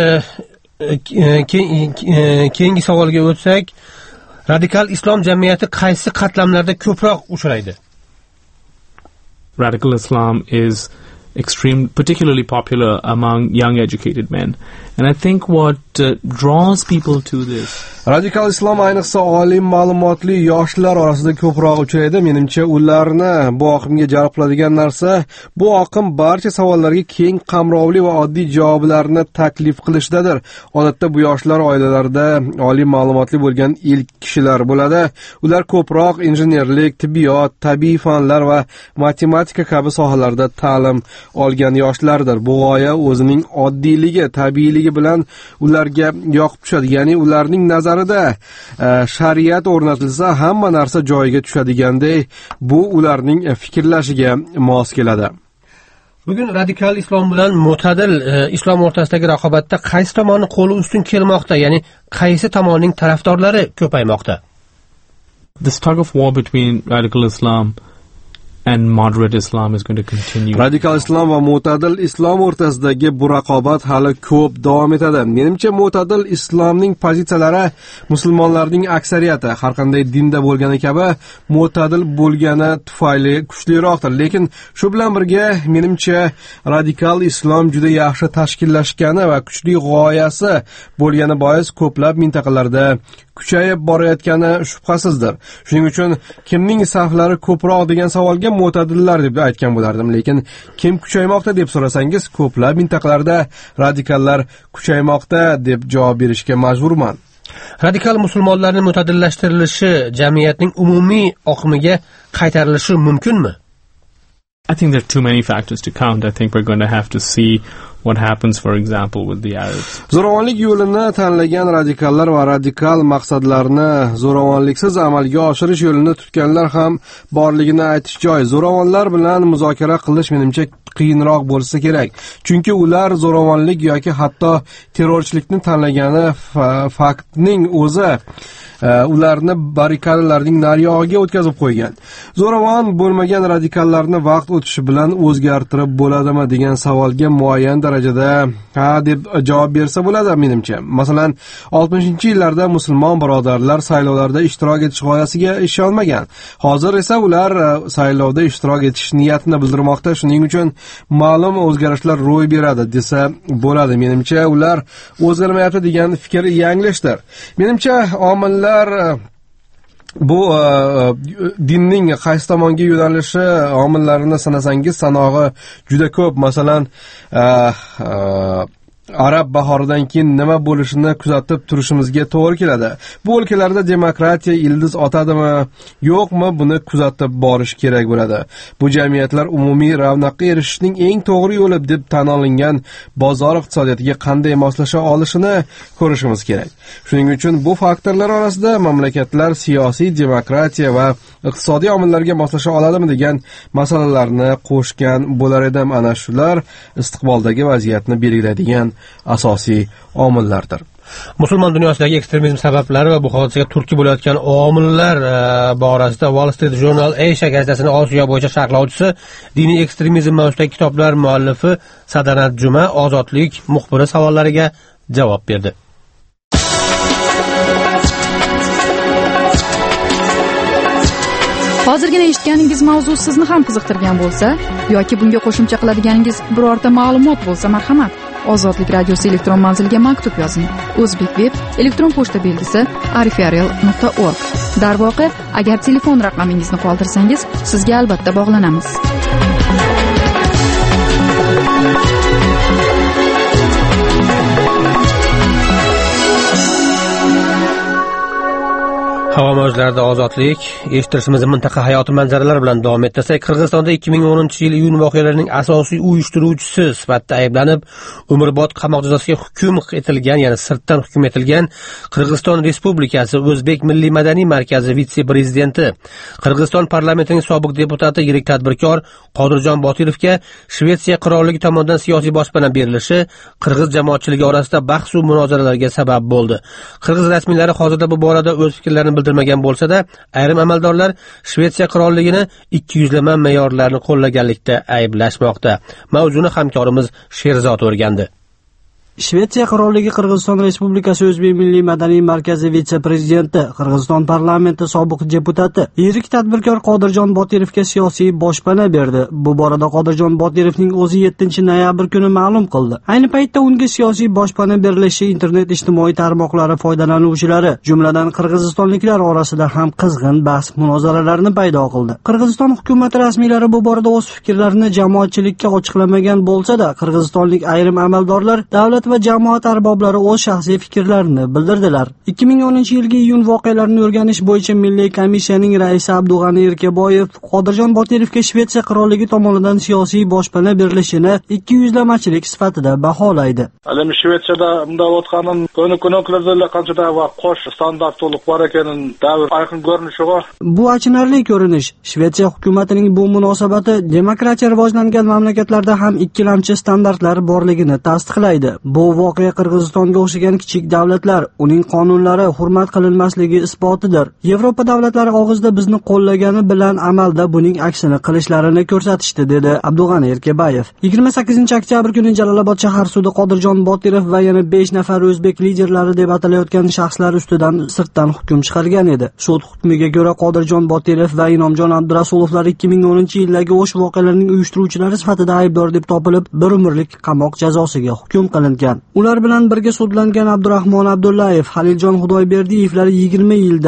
keyingi savolga o'tsak, radikal islom jamiyati qaysi qatlamlarda ko'proq uchraydi? Radical Islam is particularly popular among young educated men. And I think what draws people to this. Radikal islom ayniqsa oliy ma'lumotli yoshlar orasida ko'proq uchraydi. Menimcha ularni bu oqimga jalb qiladigan narsa bu oqim barcha savollarga keng qamrovli va oddiy javoblarni taklif qilishdadir. Odatda bu yoshlar oilalarida oliy ma'lumotli bo'lgan ilk kishilar bo'ladi. Ular ko'proq injenerlik, tibbiyot, tabiiy fanlar va matematika kabi sohalarda ta'lim olgan yoshlardir. Bu g'oya o'zining oddiyligi, tabiiyligi bilan ularga yoqib tushadi. Ya'ni ularning nazarida shariat o'rnatilsa hamma narsa joyiga tushadigandek, bu ularning fikrlashiga mos keladi. Bugun radikal islom bilan mo'tadil islom o'rtasidagi raqobatda qaysi tomonning qo'li ustun kelmoqda, ya'ni qaysi tomonning tarafdorlari ko'paymoqda? This tug of war between radical Islam and moderate Islam is going to continue. Radikal islom va mo'tadil islom o'rtasidagi bu raqobat hali ko'p davom etadi. Menimcha mo'tadil islomning pozitsiyalari musulmonlarning aksariyati har qanday dinda bo'lgani kabi mo'tadil bo'lgani tufayli kuchliroqdir. Lekin shu bilan birga menimcha radikal islom juda yaxshi tashkillashgani va kuchli g'oyasi bo'lgani bois ko'plab mintaqalarda kuchayib borayotgani shubhasizdir. Shuning uchun kimning saflari ko'proq degan savolga mo'tadillar deb aytgan bo'lardim. Lekin kim kuchaymoqda deb so'rasangiz, ko'plab mintaqalarda radikallar kuchaymoqda deb javob berishga majburman. Radikal musulmonlarning mo'tadillashtirilishi jamiyatning umumiy oqimiga qaytarilishi mumkinmi? I think there are too many factors to count. I think we're going to have to see what happens, for example, with the Arabs. Zo'ravonlik yo'lini tanlagan radikallar va radikal maqsadlarni zo'ravonliksiz amalga oshirish yo'lini tutganlar ham borligini aytish joiz. Zo'ravonlar bilan muzokara qilish menimcha qiyinroq bo'lsa kerak. Chunki ular zo'ravonlik yoki hatto terrorchilikni tanlagani faktning o'zi ularni barrikadalarning nariyog'iga o'tkazib qo'ygan. Zo'ravon bo'lmagan radikallarni vaqt o'tishi bilan o'zgartirib bo'ladimi degan savolga muayyan darajada ha deb javob bersa bo'ladi menimcha. Masalan, 60-yillarda musulmon birodarlar saylovlarda ishtirok etish g'oyasiga ishonmagan. Hozir esa ular saylovda ishtirok etish niyatini bildirmoqda. Shuning uchun ma'lum o'zgarishlar ro'y beradi desa bo'ladi. Menimcha ular o'zgarmayapti degan fikr yanglishdir. Menimcha omillar bu dinning qaysi tomonga yo'nalishi omillarini sanasangiz sanog'i juda ko'p. Masalan, Arab bahoridan keyin nima bo'lishini kuzatib turishimizga to'g'ri keladi. Bu o'lkalarda demokratiya ildiz otadimi, yo'qmi, buni kuzatib borish kerak bo'ladi. Bu jamiyatlar umumiy ravnaqqa erishishning eng to'g'ri yo'li deb tan olingan bozor iqtisodiyotiga qanday moslasha olishini ko'rishimiz kerak. Shuning uchun bu faktorlar orasida mamlakatlar siyosiy, demokratiya va iqtisodiy omillarga moslasha oladimi degan masalalarni qo'shgan bo'lar edim. Ana shular istiqboldagi vaziyatni belgilaydigan asosiy omillardir. Musulmon dunyosidagi ekstremizm sabablari va bu hodisaga turtki bo'layotgan omillar borasida Wall Street Journal Asia gazetasining Osiyo bo'yicha sharhlovchisi, diniy ekstremizm mavzusidagi kitoblar muallifi Sadanat Juma Ozodlik muxbiri savollariga javob berdi. Hozirgina eshitganingiz mavzu sizni ham qiziqtirgan bo'lsa yoki bunga qo'shimcha qiladiganingiz birorta ma'lumot bo'lsa, marhamat, Ozodlik radiosi elektron manziliga maktub yozing. O'zbek web elektron pochta belgisi arifrl.org. Darvoqe, agar telefon raqamingizni qoldirsangiz, sizga albatta bog'lanamiz. Havo mavjlarida ozodlik, eshittirishimiz mintaqa hayoti manzaralari bilan davom ettirsak, Qirg'izistonda 2010-yil iyun voqealarining asosiy uyushtiruvchisi sifatida ayblanib, umrbod qamoq jazosiga hukm etilgan, ya'ni sirtdan hukm etilgan Qirg'iziston Respublikasi O'zbek Milliy madaniy markazi vitse-prezidenti, Qirg'iziston parlamentining sobiq deputati, yirik tadbirkor Qodirjon Botirovga Shvetsiya qirolligi tomonidan siyosiy boshpana berilishi qirg'iz jamoatchiligi orasida bahs va munozaralarga sabab bo'ldi. Qirg'iz rasmiylari hozirda bu borada o'z fikrlarini bildirmagan bo'lsa-da, ayrim amaldorlar Shvetsiya qirolligini 200lama me'yorlarni qo'llaganlikda ayblashmoqda. Mavzuni hamkorimiz Sherzod o'rgandi. Shvetsiya qirolligi Qirg'iziston Respublikasi O'zbek Milliy madaniy markazi vitse-prezidenti, Qirg'iziston parlamenti sobiq deputati, yirik tadbirkor Qodirjon Botirovga siyosiy boshpana berdi. Bu borada Qodirjon Botirovning o'zi 7-noyabr kuni ma'lum qildi. Ayni paytda unga siyosiy boshpana berilishi internet ijtimoiy tarmoqlari foydalanuvchilari, jumladan qirg'izistonliklar orasida ham qizg'in bahs munozaralarni paydo qildi. Qirg'iziston hukumati rasmiylari bu borada o'z fikrlarini jamoatchilikka ochiqlamagan bo'lsa-da, qirg'izistonlik ayrim amaldorlar davlat va jamoat arboblari o'z shaxsiy fikrlarini bildirdilar. 2010-yilgi iyun voqealarini o'rganish bo'yicha Milliy komissiyaning raisi Abdug'ani Erkaboyev Qodirjon Botirovga Shvetsiya qirolligi tomonidan siyosiy boshpana berilishini 200lamachilik sifatida baholaydi. Alam Shvetsiyada bunda o'tganim ko'niklar qanchada va qo'sh standart to'liq bor ekanini davr ayqin ko'rinishi bor. Bu achinarli ko'rinish. Shvetsiya hukumatining bu munosabati demokratiya rivojlangan mamlakatlarda ham ikkilamchi standartlar borligini tasdiqlaydi. Bu voqea Qirg'izistonga o'xshagan kichik davlatlar, uning qonunlari hurmat qilinmasligi isbotidir. Yevropa davlatlari og'izda bizni qo'llagani bilan amalda buning aksini qilishlarini ko'rsatishdi, dedi Abdug'ani Erkaboyev. 28-oktyabr kuni Jalolobod shahar sudi Qodirjon Botirov va yana 5 nafar o'zbek liderlari deb atalayotgan shaxslar ustidan sirtdan hukm chiqargan edi. Sud hukmiga ko'ra Qodirjon Botirov va Inomjon Abdurasulovlar 2010-yildagi o'sh voqealarining uyushtiruvchilari sifatida aybdor deb topilib, bir umrlik qamoq jazosiga hukm qilingan. Ular bilan birga sudlangan Abdurahmon Abdullayev, Haliljon Xudoyberdiyevlar 20 yildan,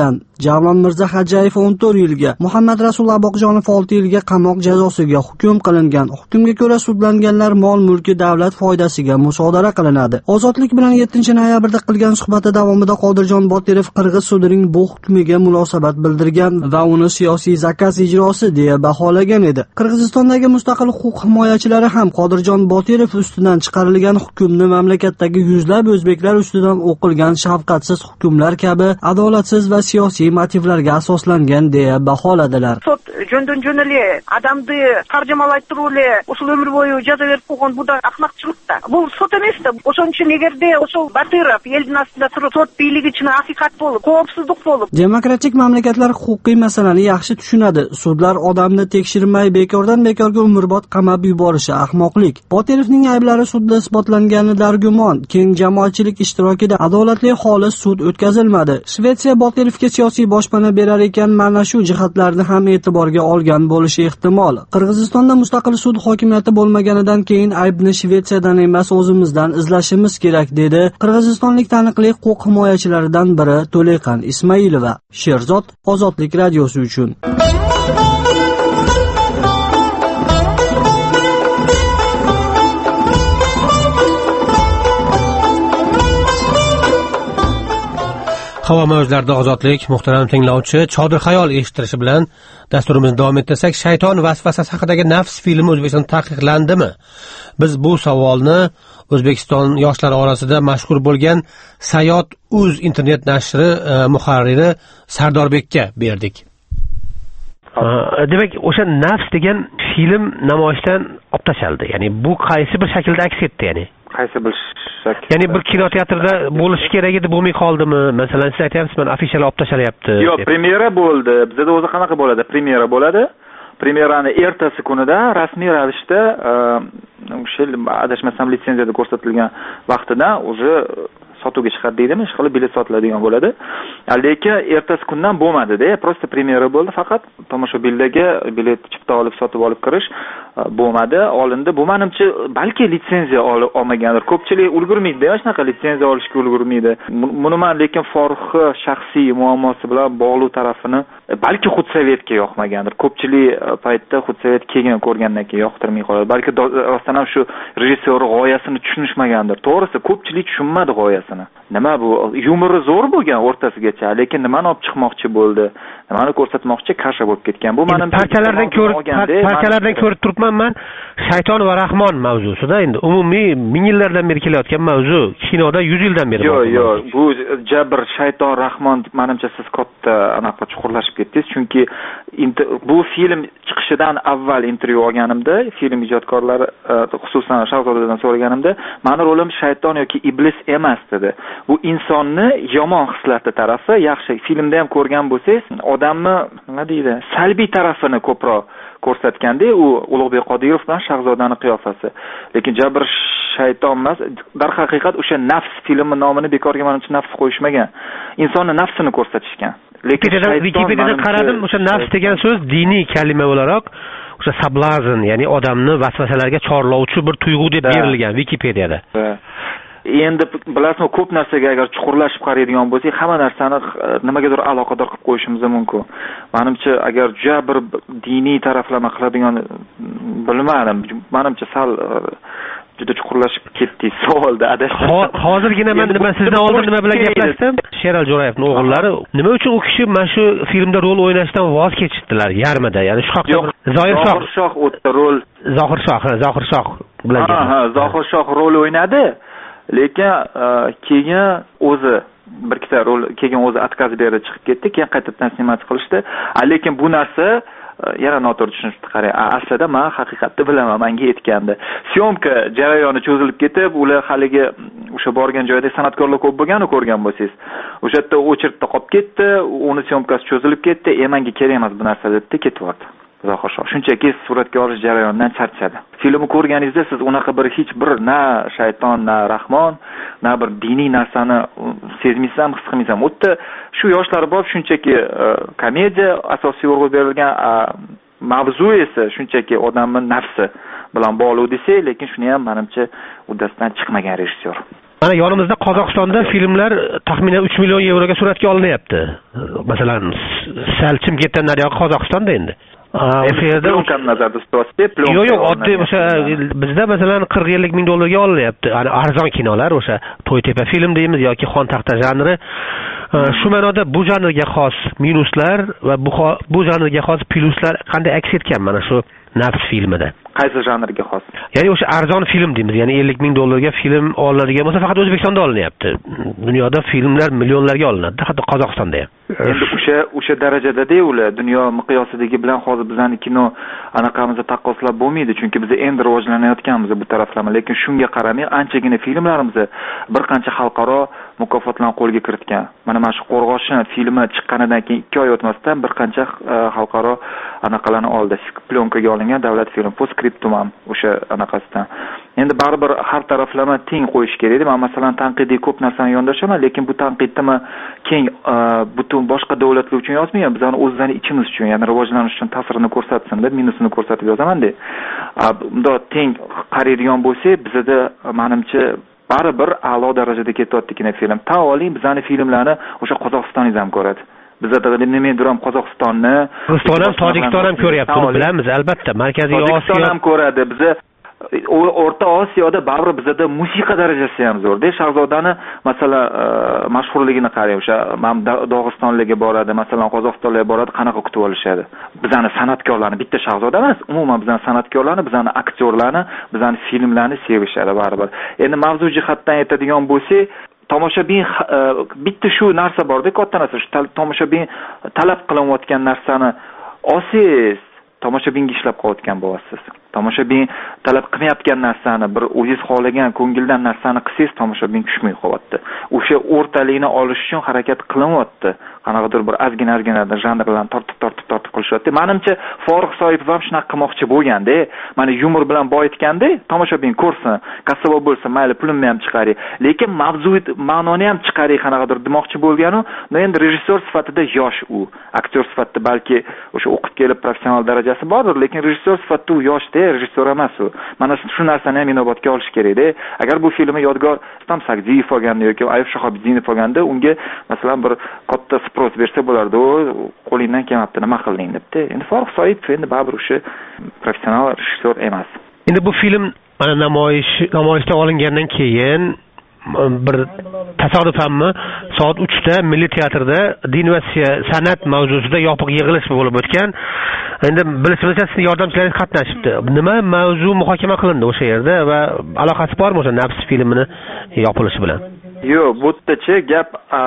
Javlon Mirzaxo'jayev 14 yilga, Muhammad Rasul Aboqjonov 6 yilga qamoq jazosiga hukm qilingan. Hukmga ko'ra sudlanganlar mol-mulki davlat foydasiga musodara qilinadi. Ozodlik bilan 7-noyabrda qilgan suhbati davomida Qodirjon Botirov qirg'iz sudining bu hukmiga munosabat bildirgan va uni siyosiy zakaz ijrosi deya baholagan edi. Qirg'izistondagi mustaqil huquq himoyachilari ham Qodirjon Botirov ustidan chiqarilgan hukmni mamlakatdagi yuzlab o'zbeklar ustidan o'qilgan shafqatsiz hukmlar kabi adolatsiz va siyosiy motivlarga asoslangan deya baholadilar. Sud jo'ndan-jo'nali odamni tarjimalaytiruvli, o'sha umr bo'yi jazo berib qo'ygan bu da ahmoqchilikda. Bu sud emasda. O'shaning uchun agarda o'sha Botirov elning ostida turib sud biyligi uchun haqiqat bo'lib, qo'rqsizlik bo'lib. Demokratik mamlakatlar huquqiy masalani yaxshi tushunadi. Sudlar odamni tekshirmay bekordan-bekorga umrbod qamab yuborishi ahmoqlik. Botirovning ayblari sudda isbotlanganini dargumon, keng jamoatchilik ishtirokida adolatli xolis sud o'tkazilmadi. Shvetsiya Botirovga siyosiy boshpana berar ekan, mana shu jihatlarni ham e'tiborga olgan bo'lishi ehtimol. Qirg'izistonda mustaqil sud hokimiyati bo'lmaganidan keyin aybni Shvetsiyadan emas, o'zimizdan izlashimiz kerak dedi qirg'izistonlik taniqli huquq himoyachilaridan biri To'leqan Ismoilova. Sherzod Ozodlik radiosi uchun. Havo mavjlarida ozodlik, muhtaram tinglovchi, Chodir xayol eshitirishi bilan dasturimizni davom ettirsak, Shayton vasvasasi haqidagi Nafs filmi O'zbekistonda taqiqlandimi? Biz bu savolni O'zbekiston yoshlari orasida mashhur bo'lgan Sayot.uz internet nashri muharriri Sardorbekka berdik. Demak, o'sha Nafs degan film namoyishdan olib tashlandi. Ya'ni bu qaysi bir shaklda aks etdi, ya'ni qaysi bir shakl. Ya'ni bir kinoteatrda bo'lishi kerak edi, bo'lmay qoldimi? Masalan, siz aytyapsiz, men afishalar olib tashalyapti. Yo'q, premyera bo'ldi. Bizda o'zi qanaqa bo'ladi? Premyera bo'ladi. Premyerani ertasi kunida rasmiy ravishda o'sha adashmasam litsenziyada ko'rsatilgan vaqtidan o'zi sotuvga chiqadi deydimi, ish qilib bilet sotiladigan bo'ladi. Lekin ertasi kundan bo'lmadi-da, prosta premyera bo'ldi, faqat tomoshabinlarga bilet chipta olib sotib olib kirish bo'lmadi, olindi. Bu menimcha balki litsenziya olmagandir. Ko'pchilik ulgurmaydi-da, shunaqa litsenziya olishga ulgurmaydi. Buni men lekin Foruxi shaxsiy muammosi bilan bog'liq tarafini balki Xudsovetga yoqmagandir. Ko'pchilik paytda Xudsovet kelgan ko'rgandan keyin yoqtirmay qoladi. Balki rostdan ham shu rejissyor g'oyasini tushunishmagandir. To'g'risi, ko'pchilik tushunmadi g'oyasini. Nima bu? Yumori zo'r bo'lgan o'rtasigacha, lekin nimani olib chiqmoqchi bo'ldi? Nimani ko'rsatmoqchi? Kasha bo'lib ketgan. Bu menimcha parchalardan ko'rib turibman men, Shayton va Rahmon mavzusida endi umumiy ming yillardan beri kelayotgan mavzu, kinoda 100 yildan beri. Yo'q, bu jabr Shayton Rahmon menimcha siz katta anaqa chuqurlashib ketdingiz, chunki bu film chiqishidan avval intervyu olganimda, film ijodkorlari xususan Shahzodadan so'raganimda, meni rolim shayton yoki iblis emas dedi. Bu insonni yomon xislati tarafi, yaxshi filmda ham ko'rgan bo'lsangiz, odamni nima deydi, salbiy tarafini ko'proq ko'rsatganda, u Ulug'bek Qodirov bilan Shahzodaning qiyofasi. Lekin jabr shayton emas, darhaqiqat o'sha Nafs filmi nomini bekorga menimcha Nafs qo'yishmagan. Insonni nafsini ko'rsatishgan. Lekin Wikipedia'da qaradim, o'sha nafs degan so'z diniy kalima o'laroq o'sha sablazn, ya'ni odamni vasvasalarga chorlovchi bir tuyg'u deb berilgan Wikipedia'da. Endi bilasizmi, ko'p narsaga agar chuqurlashib qaraydigan bo'lsak, hamma narsani nimagadir aloqador qilib qo'yishimiz mumkin. Menimcha agar juda bir diniy taraflama qiladigan bilmadim. Menimcha sal juda chuqurlashib ketdik savolda adashdim. Hozirgina men sizdan oldin nima bilan gaplashdim? Sherali Jo'rayevning o'g'illari nima uchun u kishi mana shu filmda rol o'ynashdan voz kechdilar yarmida? Ya'ni shu haqda Zohir Shoh o'tdi rol. Zohir Shoh bilan. Zohir Shoh rol o'ynadi. Lekin keyin o'zi bir ikkita rol keyin o'zi отказ berdi, chiqib ketdi, keyin qaytadan snimatsiya qilishdi. Lekin bu narsa yana noto'g'ri tushunishdi. Qarang, aslida men haqiqatni bilaman, menga yetgandi. Syomka jarayoni cho'zilib ketib, ular haligi o'sha borgan joyda san'atkorlar ko'p bo'lganini ko'rgan bo'lsangiz, o'sha yerda o'chirtda qolib ketdi, uni syomkasi cho'zilib ketdi, menga kerak emas bu narsa debdi, ketib yordi. Zohir Shoh shunchaki suratga olish jarayonidan charchadi. Filmni ko'rganingizda siz unaqa bir hech bir na shayton, na rahmon, na bir diniy narsani sezmaysiz, his qilmaysiz. O'tda shu yoshlar bor, shunchaki komediya asosiy urg'u berilgan, mavzu esa shunchaki odamning nafsi bilan bog'liq desak, lekin shuni ham menimcha uddasidan chiqmagan rejissyor. Mana yonimizda Qozog'istonda filmlar taxminan 3 million yevroga suratga olinyapti. Masalan, sal Chimkentdan nariyoqqa Qozog'istonda endi. O'sha yerda nazarda tutyapti. Yo'q, oddiy o'sha bizda masalan 40 ming dollarga olinyapti. Arzon kinolar, o'sha To'ytepa film deymiz yoki Xon taxta janri. Shu ma'noda bu janrga xos minuslar va bu janrga xos plyuslar qanday aks etgan mana shu Nafs filmida? Qaysi janrga xos? Ya'ni o'sha arzon film deymiz, ya'ni 50 ming dollarga film olinadigan bo'lsa faqat O'zbekistonda olinyapti. Dunyoda filmlar millionlarga olinadi, hatto Qozog'istonda ham. Endi o'sha darajada-da ular dunyo miqyosidagi bilan hozir bizning kino anaqamizni taqqoslab bo'lmaydi, chunki biz endi rivojlanayotganmiz bu taraflama, lekin shunga qaramay anchagina filmlarimiz bir qancha xalqaro mukofotlarni qo'lga kiritgan. Mana shu Qo'rg'oshin filmi chiqqanidan keyin 2 oy o'tmasdan bir qancha xalqaro anaqalarni oldi. Plyonkaga olingan davlat film postscriptum ham o'sha anaqasidan. Endi baribir har taraflama teng qo'yish kerak edi. Men masalan tanqidiy ko'p narsani yondashaman, lekin bu tanqidni men keng butun boshqa davlatlar uchun yozmayman, bizning o'zimizni ichimiz uchun, ya'ni rivojlanish uchun ta'sirini ko'rsatsin deb minusini ko'rsatib yozaman-da. Bunda teng qaraydigan bo'lsak, bizda menimcha baribir a'lo darajada ketayotgan film. Tavoling bizning filmlarni o'sha Qozog'istonning ham ko'radi. Bizda nimadir ham Qozog'istonni, Ruston ham, Tojikiston ham ko'ryapti, buni bilamiz albatta. Markaziy Osiyo Tojikiston ham ko'radi. Biz O'rta Osiyoda baribir bizda musiqa darajasi ham zo'rda. Shahzodani masalan mashhurligini qarang, o'sha Dog'istonlarga boradi, masalan Qozog'istonlarga boradi, qanaqa kutib olishadi. Bizani san'atkorlarni bitta Shahzoda emas, umuman bizani san'atkorlarni, bizani aktyorlarni, bizani filmlarni sevishadi baribir. Endi mavzu jihatdan aytadigan bo'lsak, tomoshabin bitta shu narsa borda, katta narsa, shu tomoshabin talab qilinayotgan narsani olsangiz, tomoshabinga ishlab qolayotgan bo'lasiz. Tomoshabin talab qilmayotgan narsani, bir o'zingiz xohlagan ko'ngildan narsani qilsangiz, tomoshabin tushmay qolyapti. O'sha o'rtalikni olish uchun harakat qilyapti. Qanaqadir bir azgina janrlarni tortib qilishyapti. Menimcha Forig' Soipov ham shunaqa qilmoqchi bo'lganda, mana yumor bilan boyitganda, tomoshabin ko'rsin, kassavo bo'lsin, mayli pulimni ham chiqaring, lekin mavzu ma'noni ham chiqaring qanaqadir demoqchi bo'lganu, endi rejissyor sifatida yosh u, aktyor sifatida balki o'sha o'qib kelib professional darajasi bordir, lekin rejissyor sifatida u yoshda, rejissyor emas u. Mana shu narsani ham inobatga olish kerak-da. Agar bu filmni yodgor Rustam Sagdiyev olganda yoki Ayub Shahobiddinov olganda, unga masalan bir katta sпрос bersa bo'lardi, qo'lingdan kelmabdi, nima qilding debdi. Endi Forig' Soipov endi baribir o'sha professional rejissyor emas. Endi bu film mana namoyishdan olingandan keyin bir tasodifanmi soat 3 da Milliy teatrda din va san'at mavzusida yopiq yig'ilish bo'lib o'tgan. Endi bilishimcha sizning yordamchilaringiz qatnashibdi. Nima mavzu muhokama qilindi o'sha yerda va aloqasi bormi o'sha Nafs filmini yopilishi bilan? Yo'q, bu yerda gap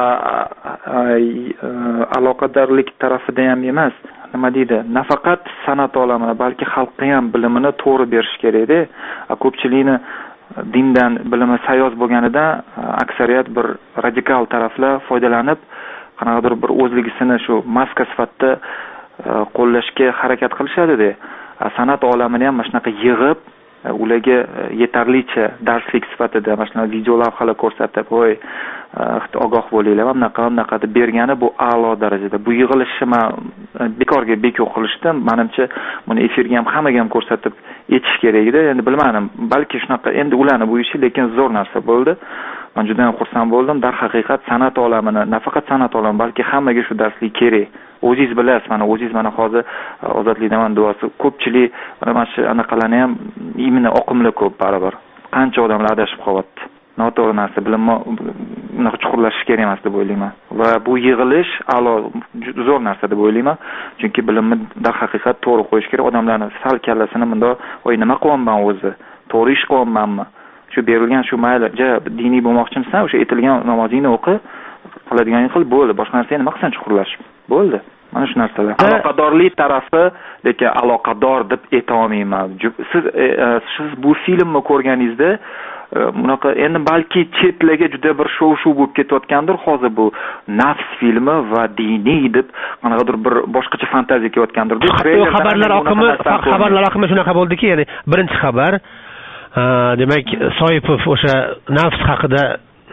aloqadorlik tarafida ham emas. Nima deydi? Nafaqat san'at olamini, balki xalqqa ham bilimini to'g'ri berish kerak-da. Ko'pchilikni dindan bilimi sayoz bo'lganida aksariyat bir radikal taraflar foydalanib, qanaqadir bir o'zligisini shu maska sifatida qo'llashga harakat qilishadi-da. San'at olamini ham mana shunaqa yig'ib, ularga yetarlicha darslik sifatida mana shunaqa video lavhalar ko'rsatib, voy ogoh bo'linglar, bunaqa deb bergani bu a'lo darajada. Bu yig'ilishni bekorga bekor qilishdan, menimcha buni efirga ham hammaga ham ko'rsatib etish kerak edi. Endi bilmadim, balki shunaqa endi ularni bu ishi, lekin zo'r narsa bo'ldi. Men juda ham xursand bo'ldim. Darhaqiqat san'at olamini, nafaqat san'at olami, balki hammaga shu darslik kerak. O'zingiz bilasiz, o'zingiz hozir ozodlikdaman duosi ko'pchilik mana shu anaqalarni ham imini oqimli ko'p baribir. Qancha odamlar adashib qolyapti. Noto'g'ri narsa bilimni unaqa chuqurlashish kerak emas deb o'ylayman. Va bu yig'ilish a'lo zo'r narsa deb o'ylayman. Chunki bilimni darhaqiqat to'g'ri qo'yish kerak. Odamlarning sal kallasini bunda "Voy, nima qilyapman o'zi? To'g'ri ish qilyapmanmi? Shu berilgan shu mayli, diniy bo'lmoqchimisan, o'sha aytilgan namozingni o'qi, qiladigan qil, bo'ldi. Boshqa narsa nima qilsan chuqurlashib? Bo'ldi. Mana shu narsalar. Aloqadorlik tarafi, lekin aloqador deb ayta olmayman. Siz bu filmni ko'rganingizda bunaqa endi balki chetlarga juda bir shov-shuv bo'lib ketayotgandir hozir bu Nafs filmi va diniy deb qanaqadir bir boshqacha fantaziya kelayotgandir. Xabarlar oqimi shunaqa bo'ldiki, ya'ni birinchi xabar demak Soipov o'sha Nafs haqida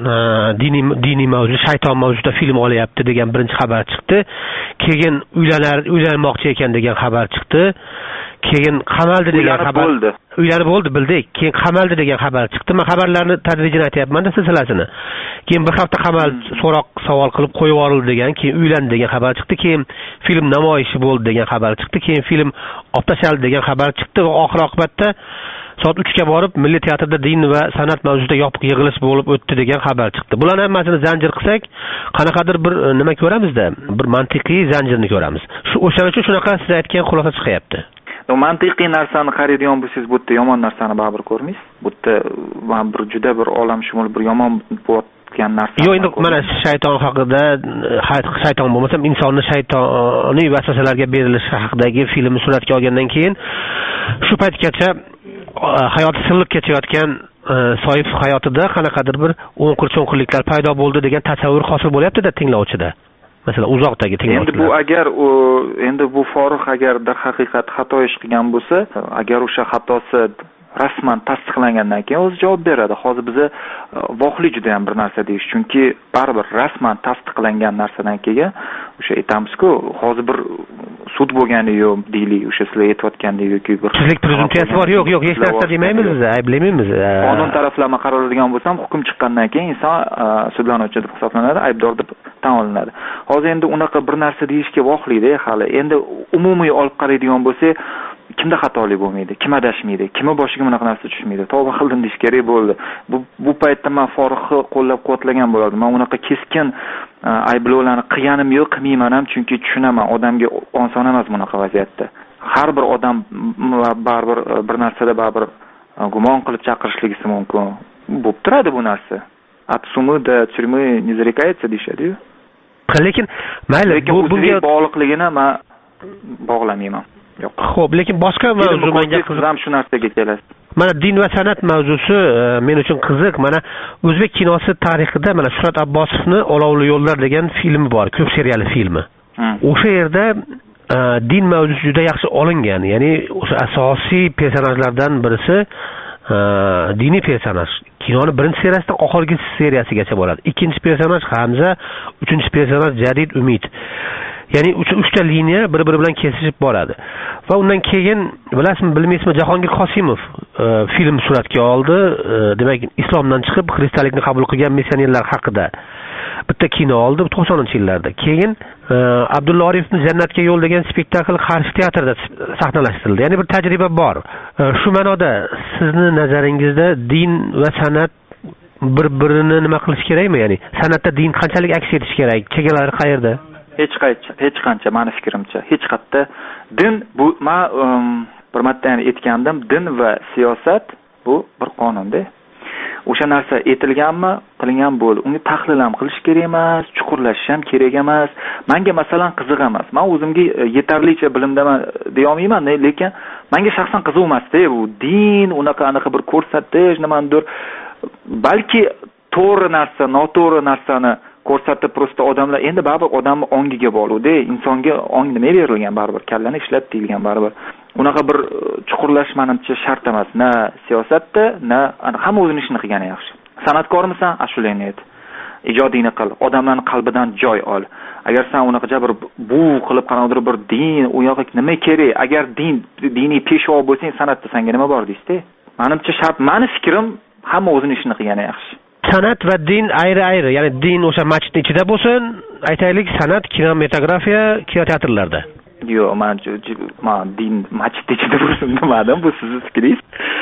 diniy mavzu, shayton mavzuda film olyapti degan birinchi xabar chiqdi. Keyin uylanmoqchi ekan degan xabar chiqdi. Keyin qamaldi degan xabar bo'ldi. Uylanib bo'ldi, bildik. Keyin qamaldi degan xabar chiqdi. Men xabarlarni tadrijini aytayapman-da, silsilasini. Keyin bir hafta qamal so'roq savol qilib qo'yib yuborildi degan, keyin uylandi degan xabar chiqdi. Keyin film namoyishi bo'ldi degan xabar chiqdi. Keyin film olib tashlandi degan xabar chiqdi va oxir-oqibatda soat 3 ga borib Milliy teatrda din va san'at mavzusida yopiq yig'ilish bo'lib o'tdi degan xabar chiqdi. Bularning hammasini zanjir qilsak, qanaqadir bir nima ko'ramizda, bir mantiqiy zanjirni ko'ramiz. O'shaning uchun shunaqa siz aytgan xulosa chiqyapti. Mantiqiy narsani qaraydigan bo'lsangiz, bu yerda yomon narsani baribir ko'rmaysiz. Bu yerda bir juda bir olamshumul bir yomon bo'layotgan narsa. Yo'q, endi mana shayton haqida, shayton bo'lmasam insonni shaytoniy vasvasalarga berilishi haqidagi filmni suratga olgandan keyin shu paytgacha hayoti silinib ketayotgan Soif hayotida qanaqadir bir o'nqir-cho'nqirliklar paydo bo'ldi degan tasavvur hosil bo'lyapti-da tinglovchida. Masalan, uzoqdagi tinglovchilar. Endi bu Foruq agar dar haqiqat xato ish qilgan bo'lsa, agar o'sha xatosi rasman tasdiqlangandan keyin o'zi javob beradi. Hozir biza voqli juda ham bir narsa deyish, chunki baribir rasman tasdiqlangan narsadan keyin o'sha aytamiz-ku, hozir bir sud bo'lgani yo'q deylik, o'sha sizlar aytayotgandek yoki bir sizlik prezumpsiyasi bor, yo'q, hech narsa demaymiz biz, ayblamaymiz. Qonun taraflama qarorladigan bo'lsam, hukm chiqqandan keyin inson sudlanuvchi deb hisoblanadi, aybdor deb tan olinadi. Hozir endi unaqa bir narsa deyishga voqlida hali. Endi umumiy olib qaraydigan bo'lsak, kimda xatolik bo'lmaydi, kim adashmaydi, kimi boshiga bunaqa narsa tushmaydi. Tavba qildim deyish kerak bo'ldi. Bu paytda men Foruqni qo'llab-quvvatlagan bo'lardim. Men unaqa keskin ayblovlarni qilganim yo'q, qilmayman ham, chunki tushunaman, odamga oson emas bunaqa vaziyatda. Har bir odam baribir bir narsada baribir gumon qilib chaqirishligi mumkin. Bo'lib turadi bu narsa. От сумы до тюрьмы не зарекается deyshadi-yu. Lekin mayli, bunga bog'liqligini men bog'lamayman. Yo'q. Xo'p, lekin boshqa mavzu menga qiziq. Ham shu narsaga kelasiz. Mana din va san'at mavzusi men uchun qiziq. Mana o'zbek kinosi tarixida mana Shuhrat Abbosovni Olovli yo'llar degan filmi bor, ko'p seriyali filmi. O'sha yerda din mavzusi juda yaxshi olingan. Ya'ni o'sha asosiy personajlardan birisi diniy personaj. Kinoni birinchi seriyasidan oxirgi seriyasigacha bo'ladi. Ikkinchi personaj Hamza, uchinchi personaj Jadid Umid. Ya'ni uchta liniya bir-biri bilan kesishib boradi. Va undan keyin bilasizmi, bilmaysizmi, Jahongir Qosimov film suratga oldi. Demak, islomdan chiqib xristianlikni qabul qilgan missionerlar haqida bitta kino oldi 90-yillarda. Keyin Abdulla Oripovning Jannatga yo'l degan spektakl Qarshi teatrda sahnalashtirildi. Ya'ni bir tajriba bor. Shu ma'noda sizni nazaringizda din va san'at bir-birini nima qilish kerakmi? Ya'ni san'atda din qanchalik aks etishi kerak? Chegaralari qayerda? Hech qancha meni fikrimcha, hech qayerda din bu men bir marta aytgandim, din va siyosat bu bir qonunda. O'sha narsa etilganmi, qilingan bo'ldi. Uni tahlil ham qilish kerak emas, chuqurlashish ham kerak emas. Menga masalan qiziq emas. Men o'zimga yetarlicha bilimdaman deya olmayman, lekin menga shaxsan qiziq emas-da bu din, anaqa bir ko'rsatish, nimadir. Balki to'g'ri narsa, noto'g'ri narsani ko'rsatib prosta odamlar endi baribir odamning ongiga bog'liq-da, insonga ong nima berilgan baribir, kallani ishlat deyilgan baribir. Unaqa bir chuqurlash menimcha shart emas, na siyosatda, na hamma o'zining ishini qilgani yaxshi. San'atkormisan, ashulangni ayt. Ijodingni qil, odamlarning qalbidan joy ol. Agar sen unaqa bir bu qilib qanaqadir bir din, u yoqqa nima kerak? Agar diniy peshvo bo'lsang, san'atda senga nima bor deysiz-da? Menimcha shart, meni fikrim, hamma o'zining ishini qilgani yaxshi. San'at va din ayri-ayri, ya'ni din o'sha masjidning ichida bo'lsin, aytaylik, san'at kinematografiya kinoteatrlarda. Yo'q, men din masjidning ichida bo'lsin demadim, bu sizning fikringiz.